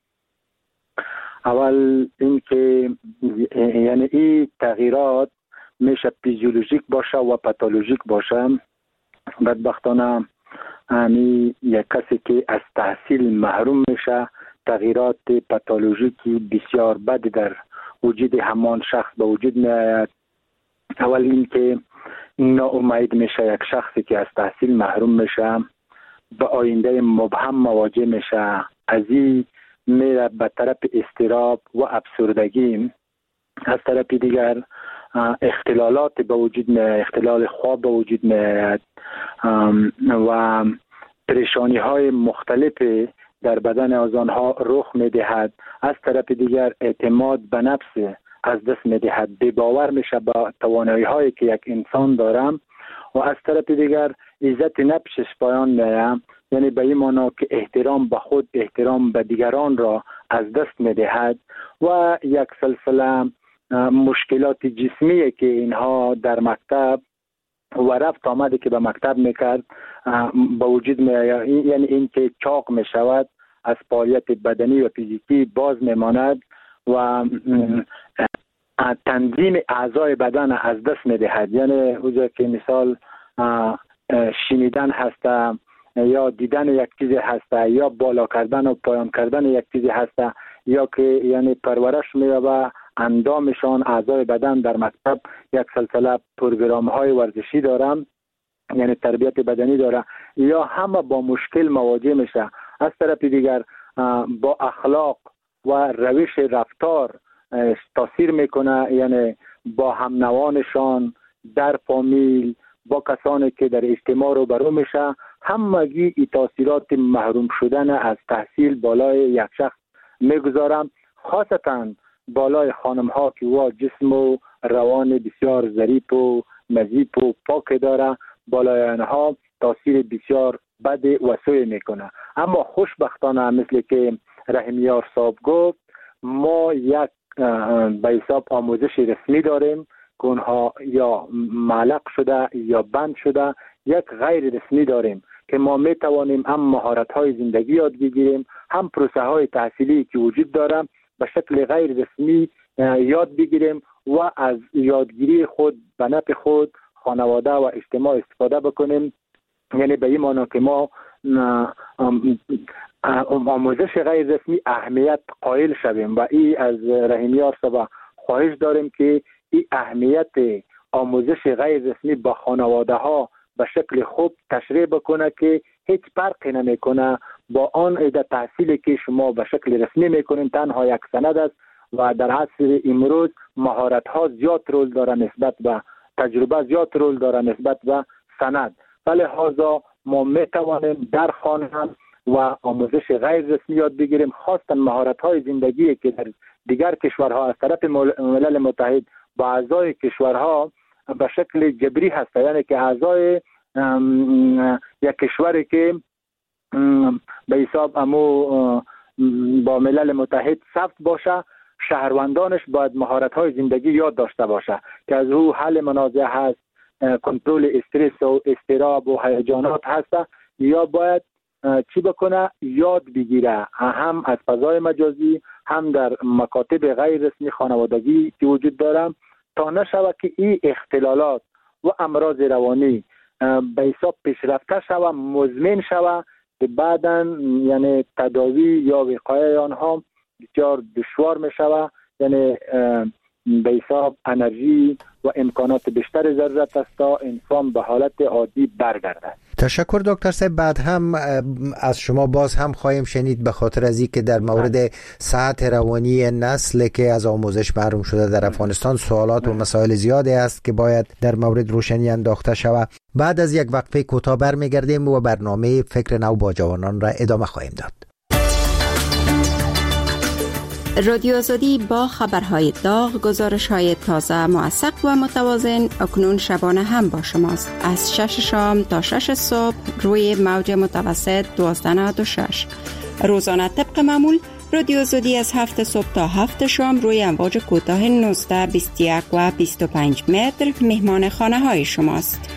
اول این که یعنی این تغییرات میشه فیزیولوژیک باشه و پاتولوژیک باشه. بدبختانه یک کسی که از تحصیل محروم میشه، تغییرات پاتولوژیکی بسیار بد در وجود همان شخص به وجود می آید. اول این که ناامید میشه یک شخصی که از تحصیل محروم میشه، به آینده مبهم مواجه میشه، از این میره به طرف اضطراب و افسردگی. از طرف دیگر اختلالات به وجود میاد، اختلال خواب به وجود میاد و پریشانی های مختلف در بدن از آنها رخ میدهد. از طرف دیگر اعتماد به نفس از دست میدهد، بی‌باور میشه به توانایی هایی که یک انسان دارم و از طرف دیگر عزت نفسش پایان میاد، یعنی به این معنی که احترام به خود، احترام به دیگران را از دست میدهد و یک سلسله مشکلات جسمی که اینها در مکتب و رفت آمده که به مکتب میکرد به وجود میاد، یعنی این که چاق میشود، از فعالیت بدنی و فیزیکی باز میماند و تنظیم اعضای بدن از دست میدهد. یعنی اوزا که مثال شنیدن هست یا دیدن یک چیزی هست یا بالا کردن و پایان کردن یک چیزی هست یا که یعنی پرورش می‌یابد اندامشان، اعضای بدن در مکتب یک سلسله پروگرام های ورزشی دارم، یعنی تربیت بدنی داره، یا همه با مشکل مواجه میشه. از طرف دیگر با اخلاق و روش رفتار تاثیر میکنه، یعنی با هم نوانشان در فامیل، با کسانی که در اجتماع رو برو میشه، همگی ای تاثیرات محروم شدن از تحصیل بالای یک شخص میگذارم، خاصتا بالای خانم ها که وا جسم و روان بسیار ظریف و نظیف و پاک داره، بالای آنها تاثیر بسیار بد و سوء میکنه. اما خوشبختانه مثل که رحیمیار صاحب گفت، ما یک به حساب آموزش رسمی داریم که اونها یا معلق شده یا بند شده، یک غیر رسمی داریم که ما می توانیم هم مهارت های زندگی یاد بگیریم، هم پروسه های تحصیلی که وجود داره به شکل غیر رسمی یاد بگیریم و از یادگیری خود به نفع خود، خانواده و اجتماع استفاده بکنیم. یعنی به این معنی که ما آموزش غیر رسمی اهمیت قائل شویم و این از رحیمیار صاحب خواهش داریم که این اهمیت آموزش غیر رسمی با خانواده ها به شکل خوب تشریح بکنه که هیچ فرقی نمیکنه با آن عده تحصیلی که شما به شکل رسمی میکنین، تنها یک سند است و در عصر امروز مهارت ها زیاد رول داره نسبت به تجربه، زیاد رول داره نسبت به سند. ولی لحاظا ما میتوانیم در خانه هم و آموزش غیر رسمی یاد بگیریم، خاصتا مهارت های زندگی که در دیگر کشورها از طرف ملل متحد با اعضای کشورها به شکل جبری هست، یعنی که اعضای یک کشوری که به حساب امو با ملل متحد ثبت باشه، شهروندانش باید مهارت های زندگی یاد داشته باشه که از او حل منازعه هست، کنترل استرس و اضطراب و هیجانات هست، یا باید چی بکنه؟ یاد بگیره، هم از فضای مجازی هم در مکاتب غیر رسمی خانوادگی که وجود داره، تا نشود که این اختلالات و امراض روانی به حساب پیشرفته شود، مزمن شود که بعداً یعنی تداوی یا وقایه آنها بسیار دشوار می شود، یعنی به حساب انرژی و امکانات بیشتر ضرورت است تا انسان به حالت عادی برگردد. تشکر دکتر صاحب. بعد هم از شما باز هم خواهیم شنید به خاطر از اینکه در مورد صحت روانی نسل که از آموزش محروم شده در افغانستان سوالات و مسائل زیادی است که باید در مورد روشنی انداخته شود. بعد از یک وقفه کوتاه برمیگردیم و برنامه فکر نو با جوانان را ادامه خواهیم داد. رادیو آزادی با خبرهای داغ، گزارش‌های تازه، موثق و متوازن اکنون شبانه هم با شماست. از 6 شام تا 6 صبح روی موج متوسط 1296. روزانه طبق معمول رادیو آزادی از 7 صبح تا 7 شام روی امواج کوتاه 19، 21 و 25 متر مهمان خانه‌های شماست.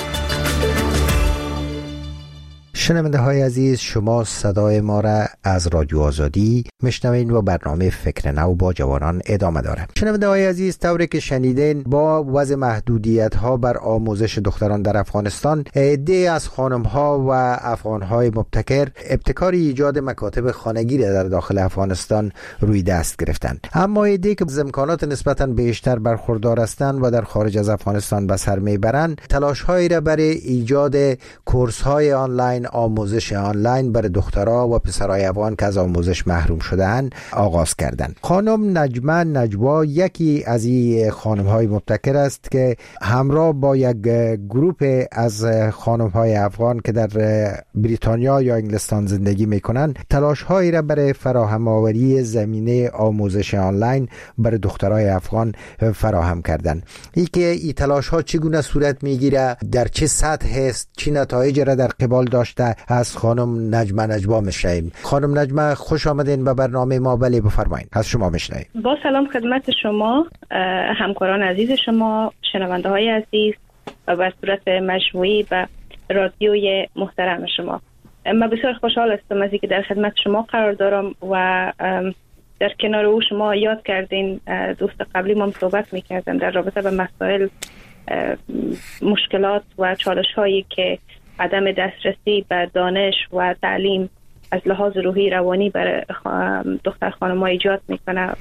شنونده های عزیز، شما صدای ما را از رادیو آزادی میشنوین و برنامه فکر نو با جوانان ادامه داره. شنونده های عزیز، طوری که شنیدین با وضع محدودیت ها بر آموزش دختران در افغانستان، عده‌ای از خانم ها و افغان های مبتکر ابتکار ایجاد مکاتب خانگی در داخل افغانستان روی دست گرفتند. اما عده‌ای که از امکانات نسبتاً بیشتر برخوردار هستند و در خارج از افغانستان به سر میبرند، تلاش هایی را برای ایجاد کورس های آنلاین، آموزش آنلاین برای دخترها و پسرای افغان که از آموزش محروم شده‌اند آغاز کردند. خانم نجمه نجوا یکی از این خانم‌های مبتکر است که همراه با یک گروه از خانم‌های افغان که در بریتانیا یا انگلستان زندگی می‌کنند تلاش‌هایی را برای فراهم آوری زمینه آموزش آنلاین برای دخترای افغان فراهم کردند. این تلاش‌ها چگونه صورت می‌گیرد، در چه سطح است، چه نتایجی را در قبال داشته، از خانم نجمه نجوا میشنویم. خانم نجمه خوش آمدین به برنامه ما. بله بفرمایید، از شما میشنویم. با سلام خدمت شما، همکاران عزیز شما، شنونده های عزیز و به صورت مجموعی به رادیوی محترم شما. من بسیار خوشحال هستم از اینکه در خدمت شما قرار دارم و در کنار او شما یاد کردین، دوست قبلی ما صحبت میکردن در رابطه به مسائل، مشکلات و چالش هایی که عدم دسترسی به دانش و تعلیم از لحاظ روحی روانی برای دختر خانم‌ها ایجاد میکنه.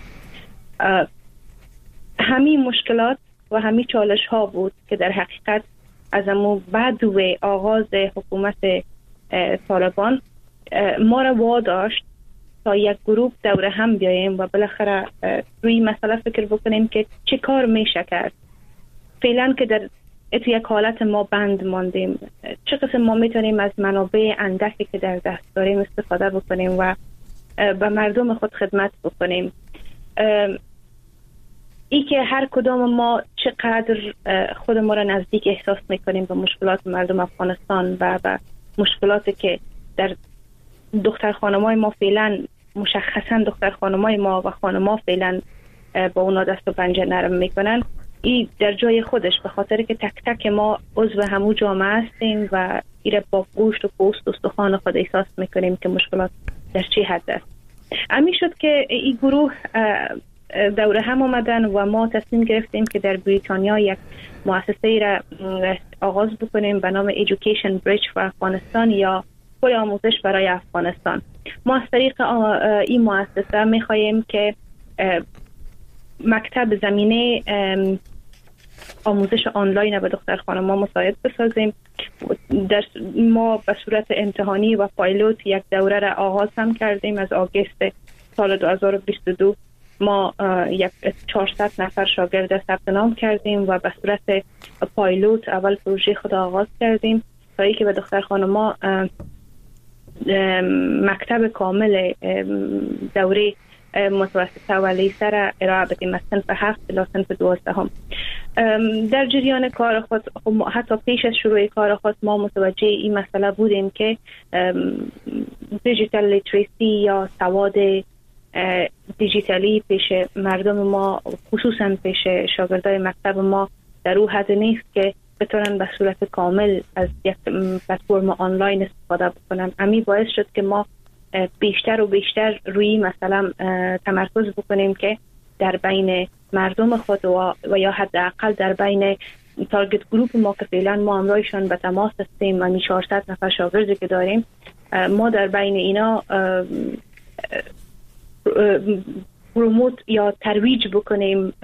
همین مشکلات و همین چالش ها بود که در حقیقت از امو بعد و آغاز حکومت طالبان ما را واداشت تا یک گروه دور هم بیاییم و بالاخره روی مسئله فکر بکنیم که چه کار میشه کرد. فعلا که در یک حالت ما بند ماندیم، چه قسم ما میتونیم از منابع اندکی که در دست داریم استفاده بکنیم و به مردم خود خدمت بکنیم. ای که هر کدام ما چقدر خود ما را نزدیک احساس میکنیم به مشکلات مردم افغانستان و به مشکلاتی که در دختر خانمای ما فعلا، مشخصا دختر خانمای ما و خانما فعلا با اونا دست و پنجه نرم میکنن، این در جای خودش، به خاطر که تک تک ما عضو همون جامعه هستیم و ایره با گوشت و پوست و استخوان خود احساس میکنیم که مشکلات در چی حد است. امی شد که این گروه دوره هم آمدن و ما تصمیم گرفتیم که در بریتانیا یک مؤسسه را آغاز بکنیم به نام Education Bridge for افغانستان یا پل آموزش برای افغانستان. ما از طریق این مؤسسه میخواییم که مکتب زمینه آموزش آنلاین به دختر خانم‌ها مساعد بسازیم. ما به صورت امتحانی و پایلوت یک دوره را آغاز هم کردیم. از آگوست سال 2022 ما 400 نفر شاگرد ثبت نام کردیم و به صورت پایلوت اول پروژه خود آغاز کردیم تا اینکه به دختر خانم‌ها مکتب کامل دوره متوسطه و لیسه را ارائه بدیم از صنف 7 تا صنف 12 هم. در جریان کار خود حتی پیش از شروع کار خود ما متوجه این مسئله بودیم که دیجیتال لیتریسی یا سواد دیجیتالی پیش مردم ما، خصوصا پیش شاگردای مکتب ما در او حد نیست که بتونن به صورت کامل از یک پلتفرم آنلاین استفاده بکنن. امی باعث شد که ما بیشتر و بیشتر روی مثلا تمرکز بکنیم که در بین مردم خود و یا حداقل در بین تارگت گروپ ما که فعلا ما همراهشان به تماس هستیم و 400 نفر شاگردی که داریم، ما در بین اینا پروموت یا ترویج بکنیم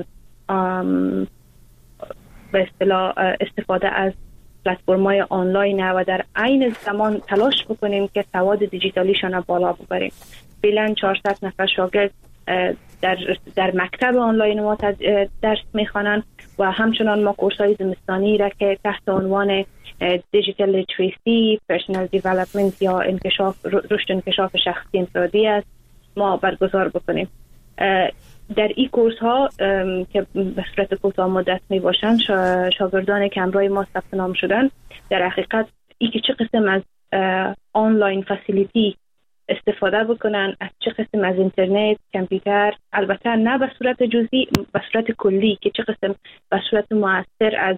به اصطلاح استفاده از پلتفرم‌های آنلاین و در عین زمان تلاش بکنیم که سواد دیجیتالیشان را بالا ببریم. فعلا 400 نفر شاگرد در مکتب آنلاین ما درس میخوانند و همچنان ما کورس‌های زمستانی را که تحت عنوان دیجیتال لیتریسی، پرسونال دیولپمنت یا رشد انکشاف شخصی انفرادی است ما برگزار بکنیم. در این کورس ها که به صورت کوتاه مدت می باشند، شاگردان که همراه ما ثبت نام شدن در حقیقت ای که چه قسم از آنلاین فسیلیتی استفاده بکنن، از چه قسم از اینترنت، کامپیوتر، البته نه به صورت جزئی، به صورت کلی که چه قسم به صورت مؤثر از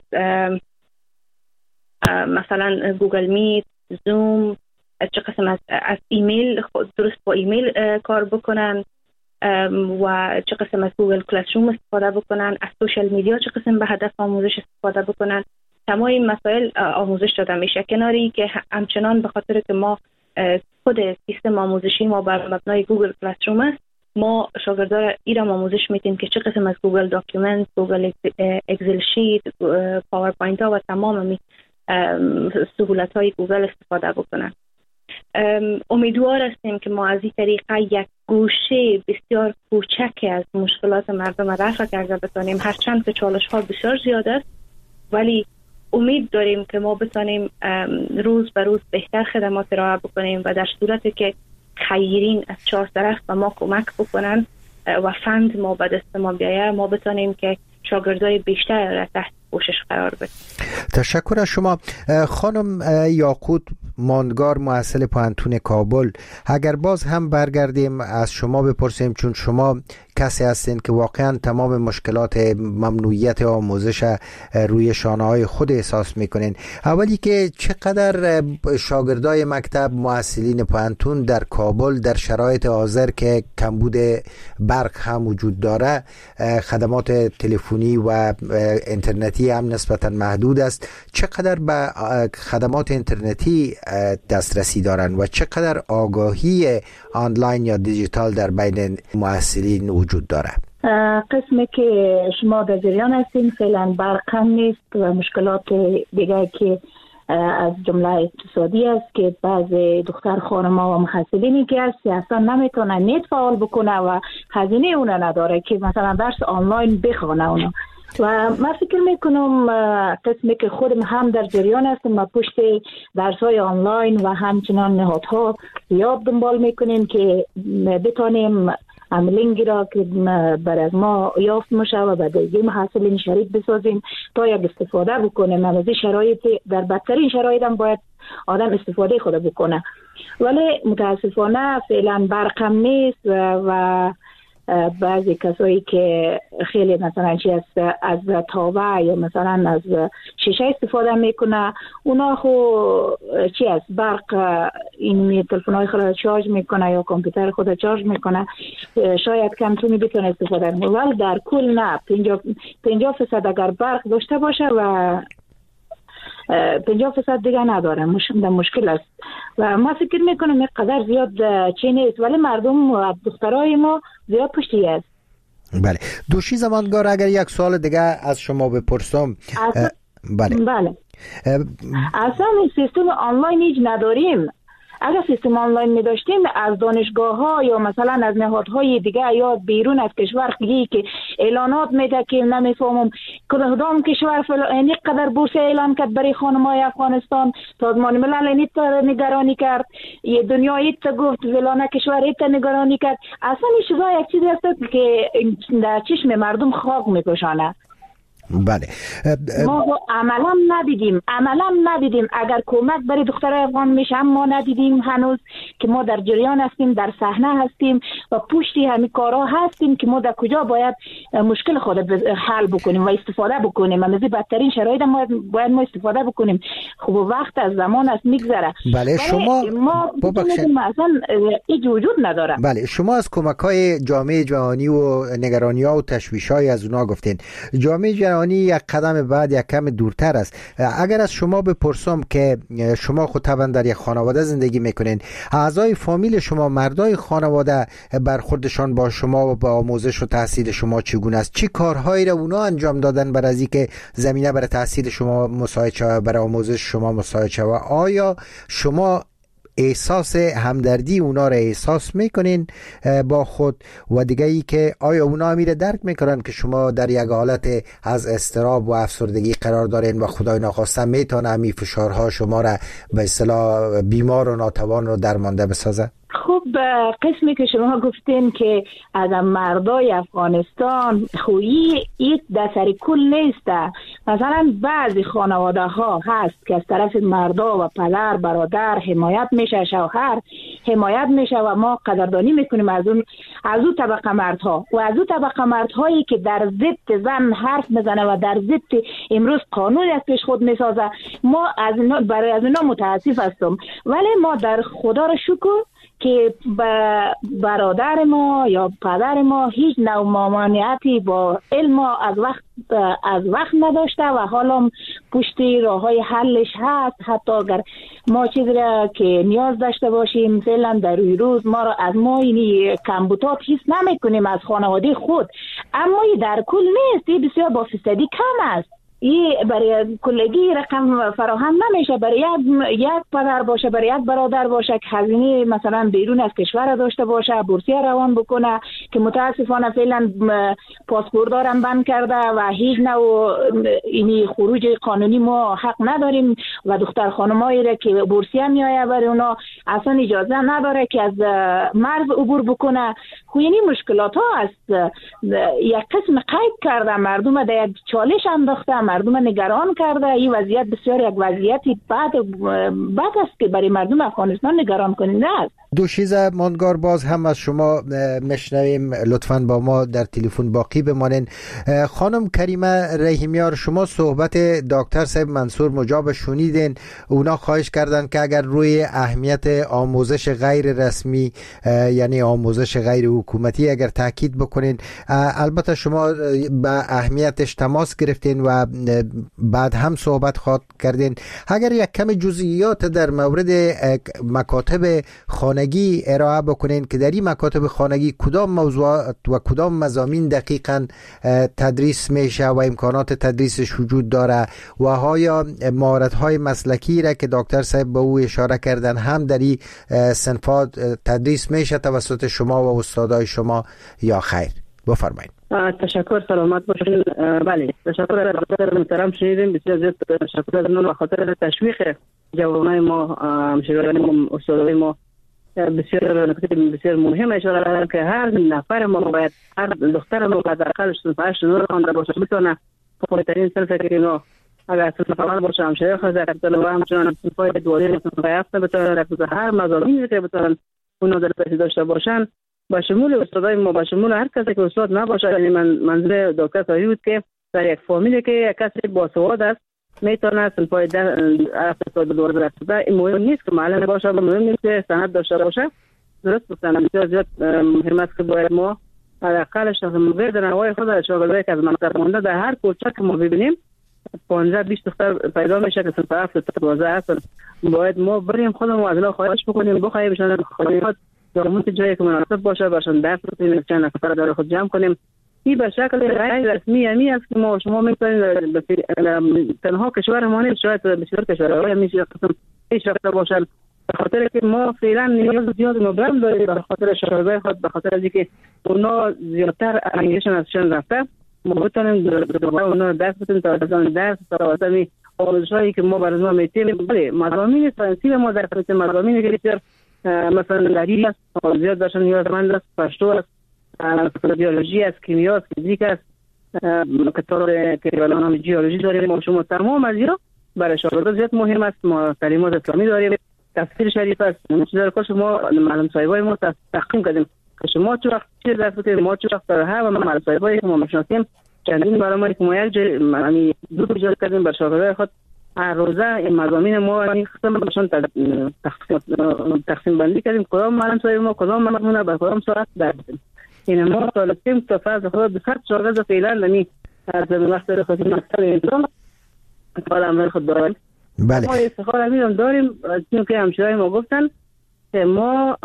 مثلا گوگل میت، زوم، از چه قسم از ایمیل درست با ایمیل کار بکنن و چه قسم از گوگل کلاس روم استفاده بکنن، از سوشال میدیا چه قسم به هدف آموزش استفاده بکنن. تمام این مسائل آموزش داده میشه. کناری که همچنان به خاطر که ما خود سیستم آموزشی ما بر مبنای گوگل کلاس روم است، ما شاگردان ایران آموزش میدیم که چه قسم از گوگل داکیومنت، گوگل اکسل شیت، پاورپوینت ها و تمام سهولت های گوگل استفاده بکنن. امیدوار هستیم که ما از این طریقه یک گوشه بسیار کوچک از مشکلات مردم رفع کرده بتانیم، هرچند که چالش ها بسیار زیاد است، ولی امید داریم که ما بتانیم روز به روز بهتر خدمات ارائه بکنیم و در صورتی که خیرین از چهار طرف به ما کمک بکنن و فند ما به دست ما بیایه، ما بتانیم که شاگردای بیشتر را تحت پوشش قرار بدیم. تشکر از شما خانم یاقوت، ماندگار محصل پوهنتون کابل. اگر باز هم برگردیم از شما بپرسیم، چون شما کسی هستین که واقعا تمام مشکلات ممنوعیت آموزش روی شانه‌های خود احساس میکنین. اولی که چقدر شاگردای مکتب، محصلین پوهنتون در کابل در شرایط حاضر که کمبود برق هم وجود داره، خدمات تلفنی و اینترنتی هم نسبتا محدود است، چقدر به خدمات اینترنتی دسترسی دارن و چقدر آگاهی آنلاین یا دیجیتال در بین محصلین وجود داره؟ قسمی که شما در جریان هستین فعلا برق هم نیست و مشکلات دیگه که از جمله اقتصادی است که بعض دختر خانم‌ها و محصلینی که هست اصلا نمیتونه نت فعال بکنه و هزینه اون نداره که مثلا درس آنلاین بخونه اونا. و من فکر میکنم قسمی که خودم هم در جریان هستم و پشت درس‌های آنلاین و همچنان نهادها زیاد دنبال میکنیم که بتانیم لینکی را که بر از ما یافت میشه و به دیگه محصلین شریک بسازیم تا یک استفاده بکنیم. از این شرایط در بدترین شرایط هم باید آدم استفاده خود بکنه، ولی متاسفانه فعلا برق هم نیست و بعضی کسایی که خیلی مثلا چی از تاوه یا مثلا از شیشه استفاده میکنه، اونا خو چی از برق این تلفن‌های خود چارج میکنه یا کامپیوتر خود چارج میکنه، شاید کمتونی بتونه استفاده کنه، ولی در کل نه. 50% اگر برق داشته باشه و 50% دیگه نداره، مشکل است. و ما فکر میکنم اینقدر زیاد چی نیست، ولی مردم و دخترای ما زیاد پشتی است. بله. دوشی زمانگار، اگر یک سوال دیگه از شما بپرسم. بله. اصلا سیستم آنلاین هیچ نداریم. اگر سیستم آنلاین می داشتیم از دانشگاه ها یا مثلا از نهادهای دیگه یا بیرون از کشور خیلی که اعلانات میده که نمیفهمم کدام کشور اینی قدر بورس اعلان کرد برای خانمای افغانستان، سازمان ملل اینی نگرانی کرد، یه دنیا ایت گفت فلانه کشور ایت نگرانی کرد. اصلا این چیزا یک چیزی هست که در چشم مردم خاک میکشانه. بله. ما عملا ندیدیم. اگر کمک برای دختر افغان میشه ما ندیدیم هنوز که ما در جریان هستیم، در صحنه هستیم و پشتی همین کارا هستیم که ما در کجا باید مشکل خود حل بکنیم و استفاده بکنیم. از بدترین شرایط ما باید استفاده بکنیم. خب وقت از زمان است میگذره. بله. شما اصلا هیچ وجود نداره. بله. شما از کمک‌های جامعه جهانی و نگرانی‌ها و تشویش‌های از اونها گفتین. جامعه جهانی یک قدم بعد یک کم دورتر است. اگر از شما بپرسم که شما خود طبعا در یک خانواده زندگی میکنین، اعضای فامیل شما، مردای خانواده برخوردشان با شما و با آموزش و تحصیل شما چگونه است؟ چی کارهایی را اونا انجام دادن برای از اینکه زمینه برای تحصیل شما مساعد شود، برای آموزش شما مساعد شود؟ آیا شما احساس همدردی اونا را احساس میکنین با خود؟ و دیگه ای که آیا اونا هم درک میکنن که شما در یک حالت از اضطراب و افسردگی قرار دارین و خدای ناخواسته میتونه همین فشارها شما را به اصطلاح بیمار و ناتوان رو درمانده بسازه؟ خب قسمی که شما گفتین که از مردای افغانستان خویی یک در سر کل نیسته. مثلا بعضی خانواده ها هست که از طرف مردا و پدر برادر حمایت میشه، شوهر حمایت میشه و ما قدردانی میکنیم از اون طبقه مردها و از اون طبقه مردهایی که در ضد زن حرف میزنه و در ضد امروز قانون از پیش خود میسازه. ما برای از اینا متاسف هستم، ولی ما در خدا را شکر که برادر ما یا پدر ما هیچ نوع ممانعتی با علم از وقت نداشته و حالا پشتی راههای حلش هست. حتی اگر ما چیزی را که نیاز داشته باشیم فعلا در روی روز ما را از ما اینی کمبودات حس نمی کنیم از خانواده خود، اما در کل نیست. این بسیار با فیصدی کم است. برای کلگی رقم فراهم نمیشه. برای یک پدر باشه، برای یک برادر باشه که هزینه مثلا بیرون از کشور داشته باشه، بورسیه روان بکنه که متاسفانه فعلا پاسپورت دارم بند کرده و هیچ نوع اینی خروج قانونی ما حق نداریم و دختر خانمایی را که بورسیه میآید برای اونا اصلا اجازه نداره که از مرز عبور بکنه. خوینی مشکلات ها است. یک قسم قید کرده، مردم در یک چالش انداخته، مردم نگران کرده. این وضعیت بسیار یک وضعیتی بد است که برای مردم افغانستان نگران کننده است. دوشیزه ماندگار، باز هم از شما مشنویم. لطفاً با ما در تلفن باقی بمانین. خانم کریمه رحیمیار، شما صحبت دکتر صاحب منصور مجاب شنیدین. اونا خواهش کردن که اگر روی اهمیت آموزش غیر رسمی یعنی آموزش غیر حکومتی اگر تاکید بکنین. البته شما به اهمیتش تماس گرفتین و بعد هم صحبت خواهد کردین. اگر یک کم جزئیات در مورد مکاتب خانگی ارائه بکنین که در این مکاتب خانگی کدام موضوعات و کدام مضامین دقیقاً تدریس میشه و امکانات تدریسش وجود داره و آیا مهارت‌های مسلکی را که دکتر صاحب به او اشاره کردن هم در این صنفات تدریس میشه توسط شما و استادای شما یا خیر؟ بفرمایید. تشکر، سلامت باشین. بله، تشکر از دکتر محترم شنیدیم. بسیار زیاد تشکر از اون خاطر تشویق جوانای ما، همشهریان ما، استادای ما. بسیار نکته بسیار مهم اشاره کردن که هر نفر ما باید، هر دختر ما باید حداقل صنف 8 نور خوانده باشه، بتونه پایین‌ترین صنف که اینا اگر صنف اول باشه همشهری خود در ابتدا و همچنان صنف‌های دوازده صنف هفت بتونه در هر مضامینی که بتونن اونا در پس داشته باشن، با شمول استادای ما، با شمول هر کسی که استاد نباشه. یعنی منظور دکتر صاحب بود که در یک فامیلی که یک کسی باسواد است میتونه صنفای اقتصاد دوازده رفته. این مهم نیست که معلم باشه، مهم نیست که سند داشته باشه. درست گفتن. بسیار زیاد مهم است که باید ما حداقل ورد نوای خود شاگردایی که از مکتب مونده در هر کوچه که ما ببینیم 15-20 دختر پیدا میشه که صنف 7 تا 12 هستن. باید ما بریم خودمون از اینا خواهش بکنیم، بخوایمشان خودمون جایی که مناسب باشه برشان درس بدیم، چند نفر داره خود جمع کنیم این به شکل غیر رسمی همی است که ما شما میتونید تنها کشور ما نیست، شاید بسیار کشورهای میشه قسم پیش رفته باشن، به خاطر که ما فعلا نیاز زیاد مبرم داریم، به خاطر شاگردای خود، به خاطر از اینکه اونا زیادتر انگیزشون ازشون رفته، ما بتونیم دوباره اونا درس بدیم تا درس تا آموزش‌هایی که ما برای ما میتیم. بله مضامین فرانسوی ما در فرانسه مضامینی که بسیار مثلا دری است، زیاد داشتن نیازمند است، پشتو است، بیولوژی است، کیمیا است، فیزیک است، کتاب که نام جیولوژی داریم. ما شما تمام از اینا برای شاگردان زیاد مهم است. ما تعلیمات اسلامی داریم، تفسیر شریف است، چیزا که شما معلم صاحبای ما تحقیق کردیم که شما چه وقت چه درس بتید، ما چه وقت در هر معلم صاحبایی که ما میشناسیم چندین برنامه‌ای که ما یک جای دو ایجاد کردیم بر شاگردای خود. هر روزه این مضامین ما این قسمشون تقسیم بندی کردیم، کدام معلم صاحب ما کدام مضمون به کدام ساعت درس بدیم. این ما طالبیم تا فرض خود 200 شاگرد فعلا نمی از وقت خود مکتب انتظام کار خود داریم. بله. ما استخاره میدم داریم چون که همشیرای ما گفتن که ما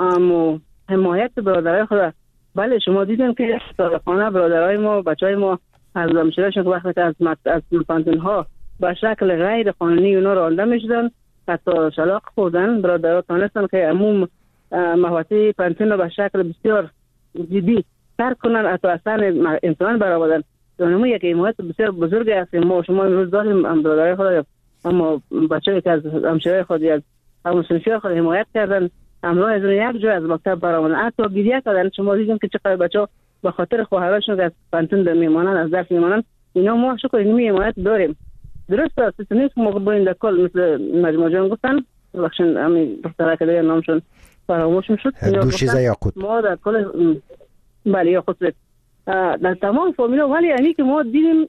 حمایت برادرای خود. بله شما دیدین که طالبانه برادرای ما بچهای ما از همشیرایشون که وقتی از پانتونها به شکل غیر قانونی اونا رانده میشدن، حتی شلاق خوردن، برادرها تانستن که عموم محوطه پانتون رو به شکل بسیار جدی ترک کنن، حتی اصلا امتحان برآوردن. اونمو یک حمایت بسیار بزرگ است. ما شما امروز داریم برادرای خود، اما بچه‌ای که از همشیرای خود از همون سنفی خود حمایت کردن، امروز از یک جای از مکتب برآوردن، حتی گریه کردن. شما دیدین که چقدر بچه‌ها به خاطر خواهراشون که از پانتون در میمانن، از درس میمانن، اینا ما شکر اینمی حمایت داریم. درست است نیست ما باید در کل مثل مجموعه جان گفتن بخشن همین دخترها که دیگه نامشون فراموش میشد، دوشیزه یاقوت. ما در کل بله یاقوت در تمام فامیلا، ولی یعنی که ما دیدیم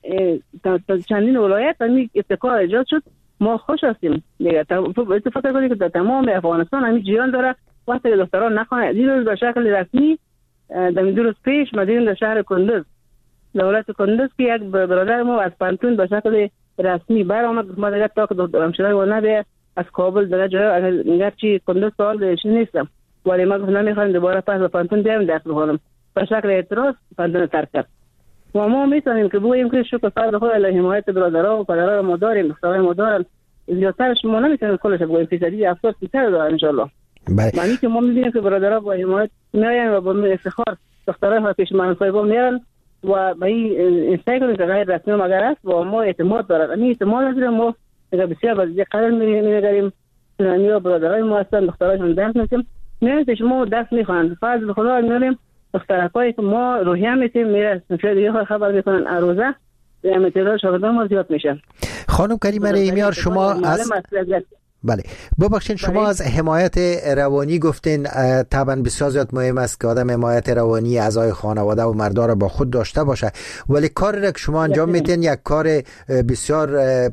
چندین ولایت همین ابتکار ایجاد شد، ما خوش هستیم دیگه. اتفاق کنید که در تمام افغانستان همین جریان داره. وقتی دختران نخوانند دیروز به شکل رسمی در روز پیش ما دیدیم در شهر کندوز، دولت کندوز که یک برادر ما از پانتون به شکل رسمی برآمد. ما دیگه تا که دکترم شده و نبیه از کابل دیگه جای اگر چی کندوز سوال بهش نیستم، ولی ما گفتم نمیخوایم دوباره پس به پانتون بیایم درس بخونم. به شکل اعتراض پانتون ترک کرد. و ما میتونیم که بگوییم که شکر فرد خود علیه حمایت برادرها و پدرها ما داریم، دخترای ما دارن. زیادترش ما نمیتونیم کلش بگوییم، فیصدی 70% دارن ان شاء الله. معنی که ما میبینیم که برادرها با حمایت میاین و با افتخار دخترای ها پیش من صاحبا میارن و به این سایکل که غیر رسمی مگر است و ما اعتماد دارد. این اعتماد از ما بسیار بازی قرار میگیریم. سنانی و برادرای ما هستن، دخترایشون درس میکنیم، میگن شما درس میخوان، فضل خدا میاریم. دخترکایی که ما روحیه میتیم میره شاید دیگه خبر میکنن اروزه تعداد شاگردان ما زیاد میشن. خانم کریمه رحیمیار شما از بله ببخشید شما از حمایت روانی گفتین. طبعا بسیار زیاد مهم است که آدم حمایت روانی اعضای خانواده و مردا را با خود داشته باشه، ولی کاری را که شما انجام میتین یک کار بسیار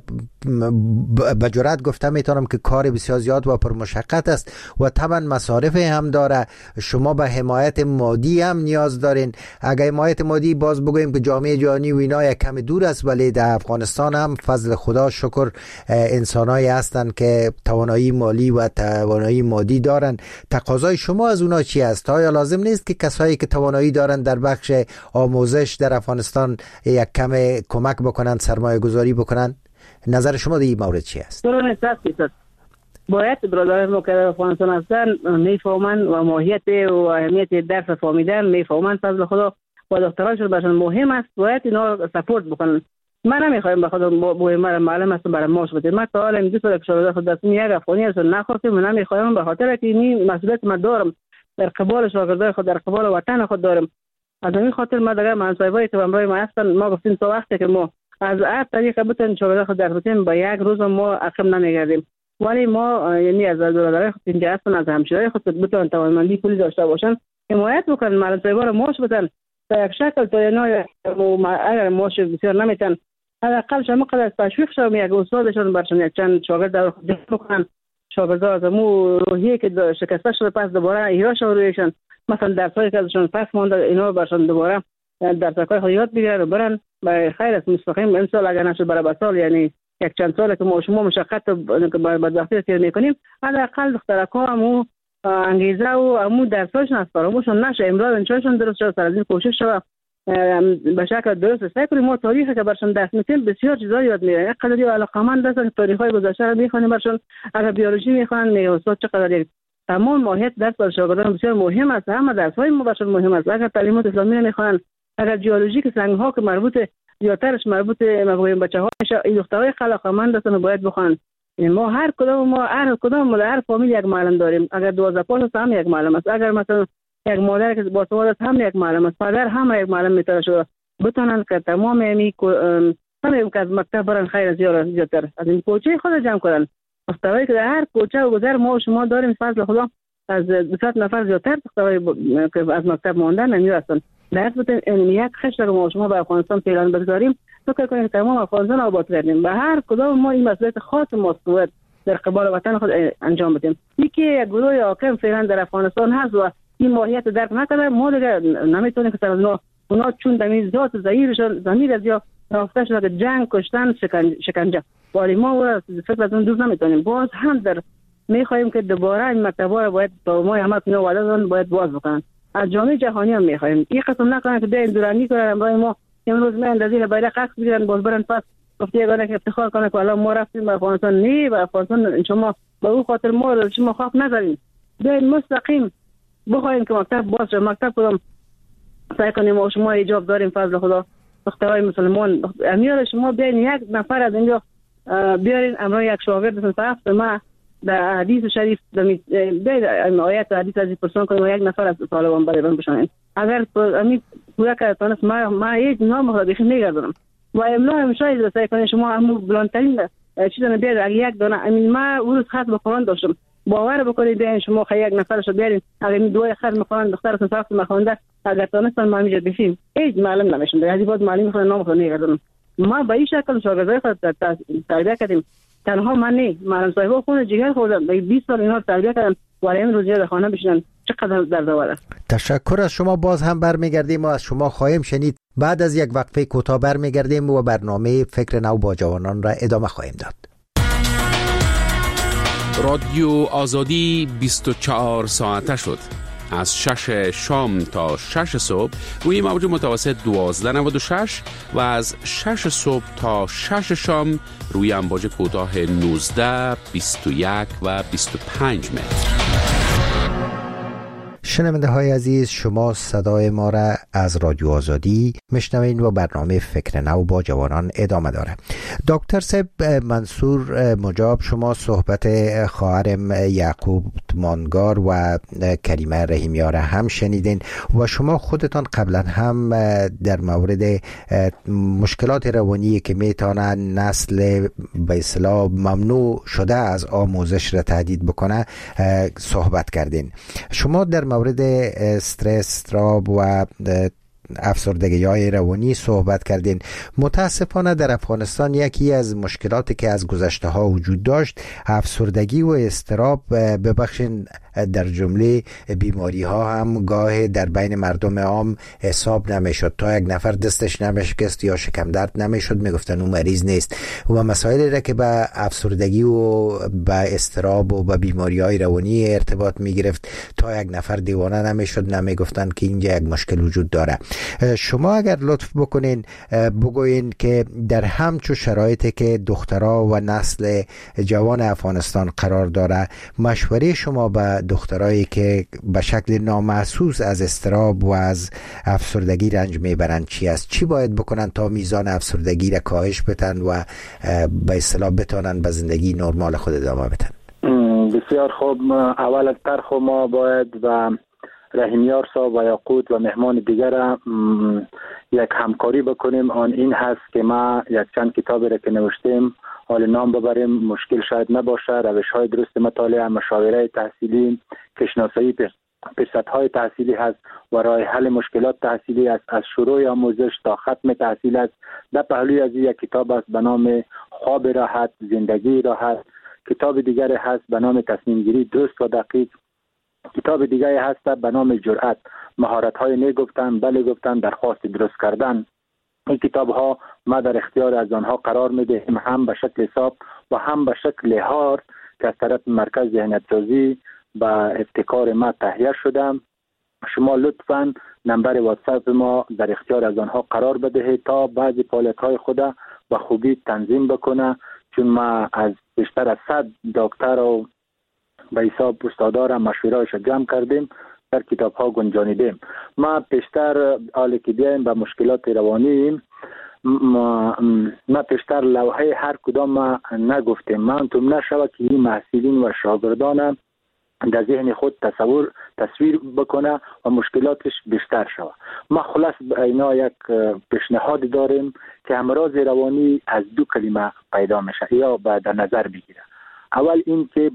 به جرات گفتم میتونم که کار بسیار زیاد و پرمشقت است و طبعا مصارف هم داره. شما به حمایت مادی هم نیاز دارین. اگر حمایت مادی باز بگویم که جامعه جهانی و اینا یک کم دور است، ولی در افغانستان هم فضل خدا شکر انسانایی هستن که توانایی مالی و توانایی مادی دارن. تقاضای شما از اونا چی است؟ آیا لازم نیست که کسایی که توانایی دارن در بخش آموزش در افغانستان یک کم کمک بکنن، سرمایه گذاری بکنن؟ نظر شما در این مورد چی است؟ باید برادرای ما که در افغانستان هستن میفهمن و ماهیت و اهمیت درس فهمیدن، میفهمن فضل خدا و دخترانشون برشون مهم است، باید اینا سپورت بکنن. من نمیخوایم به خودم با من معلم هستم برای ماش بده. من تا حالا میگم که شاگرد خود دستم یک افغانی هست نخواستم، من نمیخوایم به خاطر که این مسئولیت من دارم در قبال شاگردای خود، در قبال وطن خود دارم. از این خاطر ما دیگه منصبایی که امروز ما هستن ما گفتیم تا وقتی که ما از هر طریقه بتونیم شاگرد خود در بتونیم با یک روز ما عقب نمیگردیم، ولی ما یعنی از برادرای خود اینجا هستن، از همشیرای خود بتونن توانمندی پولی داشته باشن، حمایت بکنن، معلم صاحبا رو ماش بدن تا یک شکل تا اینا اگر ماش بسیار نمیتن حداقل شما قدر تشویق شدم یک استادشون برشون یک چند شاگرد در خود جمع بکنن. شاگردا از مو روحیه که شکسته شده پس دوباره ایراشون رویشون مثلا درسایی که ازشون پس مونده اینا برشون دوباره درسای خود یاد بگیرن و برن به خیر است. مستقیم این سال اگر نشد برای سال یعنی یک چند ساله که ما شما مشقت بدبختی سیر میکنیم، حداقل دخترکا همو انگیزه و همو درسایشون از فراموشون نشه. امروز انشاشون درست شد، سر از این کوشش شد به شکل درست سعی کنیم ما تاریخی که برشون دست میتیم بسیار چیزا یاد میگیرن. یک قدری علاقه‌مند هستن تاریخ‌های گذشته رو میخوانیم برشون. اگر بیولوژی میخوان میگه استاد چقدر تمام ماهیت درس برای شاگردان بسیار مهم است. همه درس‌های ما برشون مهم است. اگر تعلیمات اسلامی میخوان، اگر جیولوژی که سنگ‌ها که مربوط زیاترش مربوط مبایم بچه‌ها میشه، این دخترای علاقه‌مند هستن و باید بخوان. ما هر کدام در هر فامیل یک معلم داریم. اگر 12 پاس است هم یک معلم است. اگر مثلا یک مادر که باسواد است هم یک معلم است. پدر هم یک معلم میتونه شد. بتونن که تمام همین که از مکتب برن خیر زیادتر از این کوچه خود جمع کنن. دخترایی که در هر کوچه و گذر ما و شما داریم فضل خدا از 200 نفر زیادتر دخترای که از مکتب ماندن نمیرسن. در حد یک خشت رو ما شما به افغانستان پیلان بگذاریم فکر کنیم تمام افغانستان آباد کردیم. به هر کدام ما این مسئولیت خاص ماست در قبال وطن خود انجام بدیم. یکی یک گروه حاکم فعلا در افغانستان هست و این ماهیت درک نکرده، ما دیگه نمیتونیم که از اونا چون دمی ذات ضعیفشون ضمیر از یا رافته شده که جنگ، کشتن، شکنجه ولی ما فکر از اون دور نمیتونیم. باز هم در میخواهیم که دوباره این مکتب‌ها رو باید با ما همه اینا وعده دادن باید باز بکنن. از جامعه جهانی هم میخواهیم این قسم نکنن که بیاین دورانی کنن امروز ما امروز اندازه باید عکس بگیرن باز برن پس گفته یگانه که افتخار کنه که الان ما رفتیم به افغانستان. نه، به افغانستان شما به اون خاطر ما رو شما خاک نذارین. بیاین مستقیم بخواهیم که مکتب باز شه. مکتب کدام سعی کنیم و شما ایجاب داریم فضل خدا دخترای مسلمان امیر شما بیاین یک نفر از اینجا بیارین امروز یک شاگرد صف ما در حدیث شریف در آیات حدیث از پرسان کنیم و یک نفر از طالبان برای بشنین. اگر امید پورا کردنست ما هیچ نام خود دیگه نگردم و املا همیشه سعی کنیم شما همون بلندترین چیزا بیارید. اگر یک دانه امین ما اون خط به قرآن داشتم باور بکنید بیاین شما یک نفرشو بیارین. اگر این دو خط میخوان دختر صف میخوانده اگر تونستن ما میجد بشیم هیچ معلم نمیشن. در بعد معلم میخوان نام خود نگردم. ما به این شکل شاگردای خود تربیت کردیم. تنها من نه، معلم صاحبا خود جگر خوردن 20 سال اینا رو تربیت کردن ولی امروز در خانه بشینن چقدر دردآور است. تشکر از شما. باز هم برمیگردیم و از شما خواهیم شنید. بعد از یک وقفه کوتاه برمیگردیم و برنامه فکر نو با جوانان را ادامه خواهیم داد. رادیو آزادی 24 ساعته شد. از 6 شام تا 6 صبح روی موج متوسط 1296 و از 6 صبح تا 6 شام روی امواج کوتاه 19، 21 و 25 متر. شنونده های عزیز، شما صدای ما را از رادیو آزادی میشنوین و برنامه فکر نو با جوانان ادامه داره. دکتر صاحب منصور مجاب، شما صحبت خواهرم یعقوب مانگار و کریمه رحیمیار هم شنیدین و شما خودتان قبلا هم در مورد مشکلات روانی که میتونه نسل به اصطلاح ممنوع شده از آموزش را تهدید بکنه صحبت کردین. شما در مورد استرس، استراب و افسردگی‌های روانی صحبت کردین. متاسفانه در افغانستان یکی از مشکلاتی که از گذشته ها وجود داشت افسردگی و اضطراب، ببخشین در جمله بیماری ها هم گاه در بین مردم عام حساب نمیشد. تا یک نفر دستش نمیشکست یا شکم درد نمیشد میگفتن اون مریض نیست و مسائلی را که به افسردگی و به اضطراب و به بیماری های روانی ارتباط میگرفت تا یک نفر دیوانه نمیشد نمیگفتن که اینجا یک مشکل وجود داره. شما اگر لطف بکنین بگوین که در همچون شرایطی که دخترها و نسل جوان افغانستان قرار داره، مشوره شما به دخترایی که به شکل نامحسوس از اضطراب و از افسردگی رنج میبرند چی است؟ چی باید بکنن تا میزان افسردگی را کاهش بدن و به اصطلاح بتونن به زندگی نرمال خود ادامه بدن؟ بسیار خوب. اول از ترخ ما باید و رحیمیار صاحب و یاقوت و مهمان دیگر یک همکاری بکنیم. آن این هست که ما یک چند کتابی را که نوشتیم حال نام ببریم، مشکل شاید نباشه، روش های درست مطالعه، مشاوره تحصیلی، کشناسایی فرصت‌های تحصیلی هست و راه حل مشکلات تحصیلی است، از شروع آموزش تا ختم تحصیل است. در پهلوی از یک کتاب است به نام خواب راحت، زندگی راحت. کتاب دیگر هست به نام تصمیم گیری درست و دقیق. کتاب دیگری هست به نام جرأت، مهارت‌های نه گفتن بله گفتن، درخواست درست کردن. این کتاب‌ها ما در اختیار از آنها قرار می‌دهیم، هم به شکل حساب و هم به شکل هارد که از طرف مرکز ذهنیت‌سازی با ابتکار ما تهیه شده. شما لطفاً نمبر واتساپ ما در اختیار از آنها قرار بدهید تا بعضی فعالیت‌های خود به خوبی تنظیم بکنه، چون ما از بیشتر از 100 دکتر و به حساب استادا را مشوره‌اش جمع کردیم، در کتاب‌ها گنجانیدیم. ما پیشتر حالی که بیایم به مشکلات روانی، ما پیشتر لوحه هر کدام ما نگفتیم، معلوم نشود که این محصلین و شاگردان در ذهن خود تصویر بکنه و مشکلاتش بیشتر شود. ما خلاص اینا یک پیشنهاد داریم که امراض روانی از 2 کلمه پیدا میشه یا در نظر بگیره. اول این که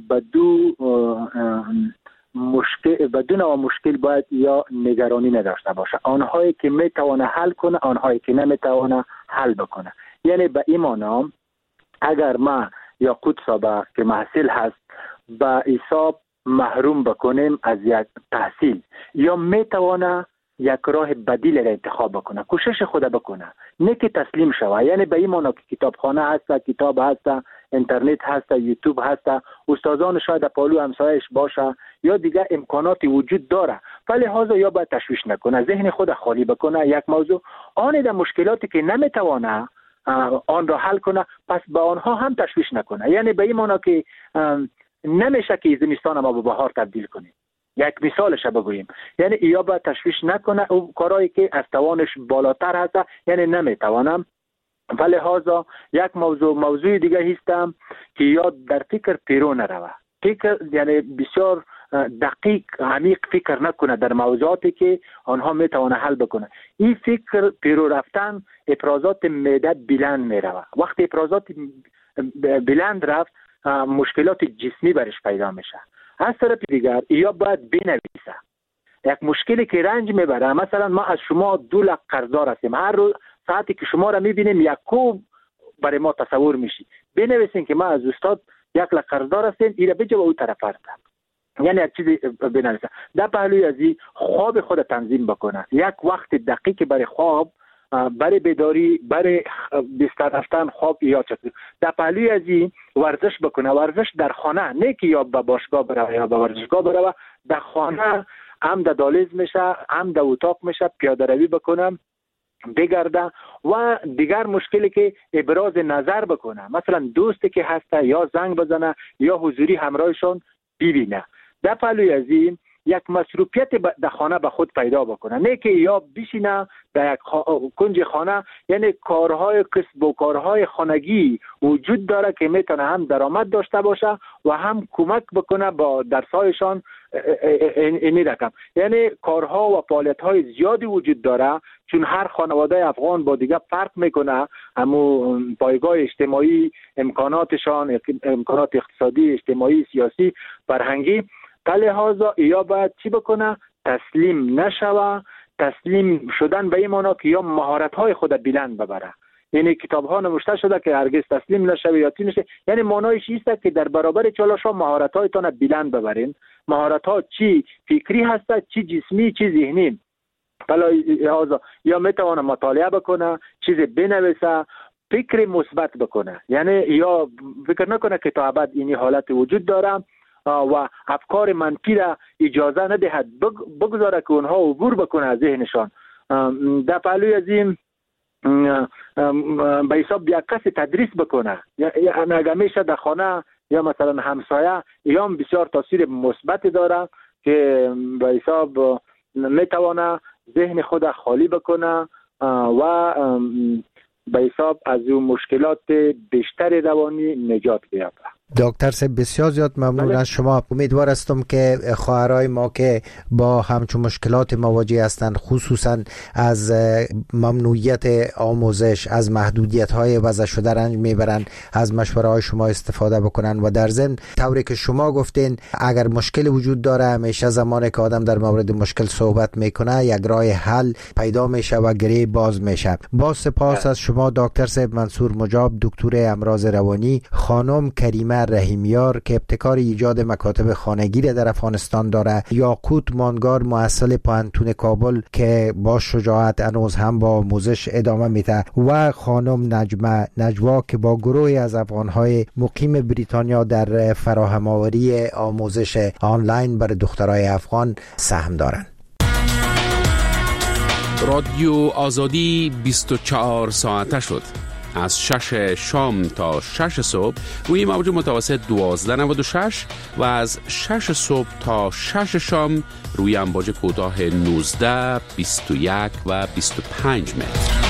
بدون مشکل باید یا نگرانی نداشته باشه، آنهایی که میتونه حل کنه، آنهایی که نمیتونه حل بکنه. یعنی به این معنا اگر ما یا قدسا که محصل هست به حساب محروم بکنیم از یک تحصیل، یا میتونه یک راه بدیل را انتخاب بکنه، کوشش خود بکنه، نه که تسلیم شوه. یعنی به این معنا که کتابخانه هست، کتاب هست، اینترنت هست، یوتیوب هست، استادان شاید پالو همسایش باشه یا دیگه امکاناتی وجود داره، ولی لحاظا یا باید تشویش نکنه، ذهن خود خالی بکنه یک موضوع، آن در مشکلاتی که نمیتونه آن را حل کنه، پس به آنها هم تشویش نکنه. یعنی به این معنا که نمیشه که زمستان ما به بهار تبدیل کنیم. یک مثالش بگوییم، یعنی یا باید تشویش نکنه او کارهایی که از توانش بالاتر هست، یعنی نمیتوانم. ولی لحاظا یک موضوع دیگه هستم که یا در فکر پیرو نروه، فکر یعنی بسیار دقیق عمیق فکر نکنه در موضوعاتی که آنها میتونه حل بکنه. این فکر پیرو رفتن افرازات معده بلند میروه. وقتی افرازات بلند رفت مشکلات جسمی برش پیدا میشه. از طرف دیگر یا باید بنویسه یک مشکلی که رنج میبره. مثلا ما از شما 2 لک قرضدار هستیم، هر روز ساعتی که شما را میبینیم یک کوب برای ما تصور میشی، بنویسین که ما از استاد 1 لک قرضدار هستیم، ایره بجا به اون طرف هستم. یعنی یک چیزی بنویسه. در پهلوی از این خواب خود تنظیم بکنه، یک وقت دقیق برای خواب، برای بیداری، برای بستر رفتن، خواب یا چطور. در پهلوی از این ورزش بکنه، ورزش در خانه، نه که یا به باشگاه بره یا به ورزشگاه بره، در خانه هم در دالیز میشه، هم در اتاق میشه، پیاده روی بکنم، بگرده و دیگر مشکلی که ابراز نظر بکنه، مثلا دوستی که هسته یا زنگ بزنه یا حضوری همراهشون ببینه. در پهلوی از این یک مصروفیت در خانه به خود پیدا بکنه، نه که یا بشینه در یک کنج خانه. یعنی کارهای کسب و کارهای خانگی وجود داره که میتونه هم درآمد داشته باشه و هم کمک بکنه با درسایشان اینی رقم. یعنی کارها و فعالیت‌های زیادی وجود داره، چون هر خانواده افغان با دیگه فرق میکنه، همو پایگاه اجتماعی، امکاناتشان، امکانات اقتصادی، اجتماعی، سیاسی، فرهنگی. لحاظا یا باید چی بکنه؟ تسلیم نشوه. تسلیم شدن به این معنا که یا مهارت‌های خود بلند ببره. یعنی کتاب‌ها نوشته شده که هرگز تسلیم نشوی یا چی نشه. یعنی معنایش است که در برابر چالش‌ها مهارت‌هایتان بلند ببرین. مهارت‌ها چی فکری هست، چی جسمی، چی ذهنی. لحاظا یا میتونه مطالعه بکنه، چیز بنویسه، فکر مثبت بکنه. یعنی یا فکر نکنه که تا ابد این حالت وجود داره و افکار منفی را اجازه ندهد بگذاره که اونها عبور بکنه از ذهنشان. در پهلوی از این به حساب یک کسی تدریس بکنه، اگر میشه در خانه یا مثلا همسایه، یا بسیار تاثیر مثبت داره که به حساب میتونه ذهن خود خالی بکنه و به حساب از اون مشکلات بیشتر روانی نجات بیابه. دکتر صاحب بسیار زیاد ممنون از شما. امیدوار هستم که خواهرای ما که با همچون مشکلات مواجه هستند، خصوصا از ممنوعیت آموزش، از محدودیت‌های وضع شده رنج میبرند، از مشوره‌های شما استفاده بکنن و در ضمن طوری که شما گفتین اگر مشکل وجود داره همیشه زمانی که آدم در مورد مشکل صحبت میکنه یک راه حل پیدا میشه و گره باز میشه. با سپاس از شما دکتر صاحب منصور مجاب، دکتر امراض روانی. خانم کریمه رحیمیار که ابتکار ایجاد مکاتب خانگی در افغانستان داره، یاقوت مانگار مؤسسه پوهنتون کابل که با شجاعت هنوز هم با آموزش ادامه میده، و خانم نجمه نجوا که با گروهی از افغانهای مقیم بریتانیا در فراهم آوری آموزش آنلاین برای دخترای افغان سهم دارند. رادیو آزادی 24 ساعته شد. از 6 شام تا 6 صبح روی موج متوسط 1296 و از 6 صبح تا 6 شام روی امواج کوتاه 19، 21 و 25 متر.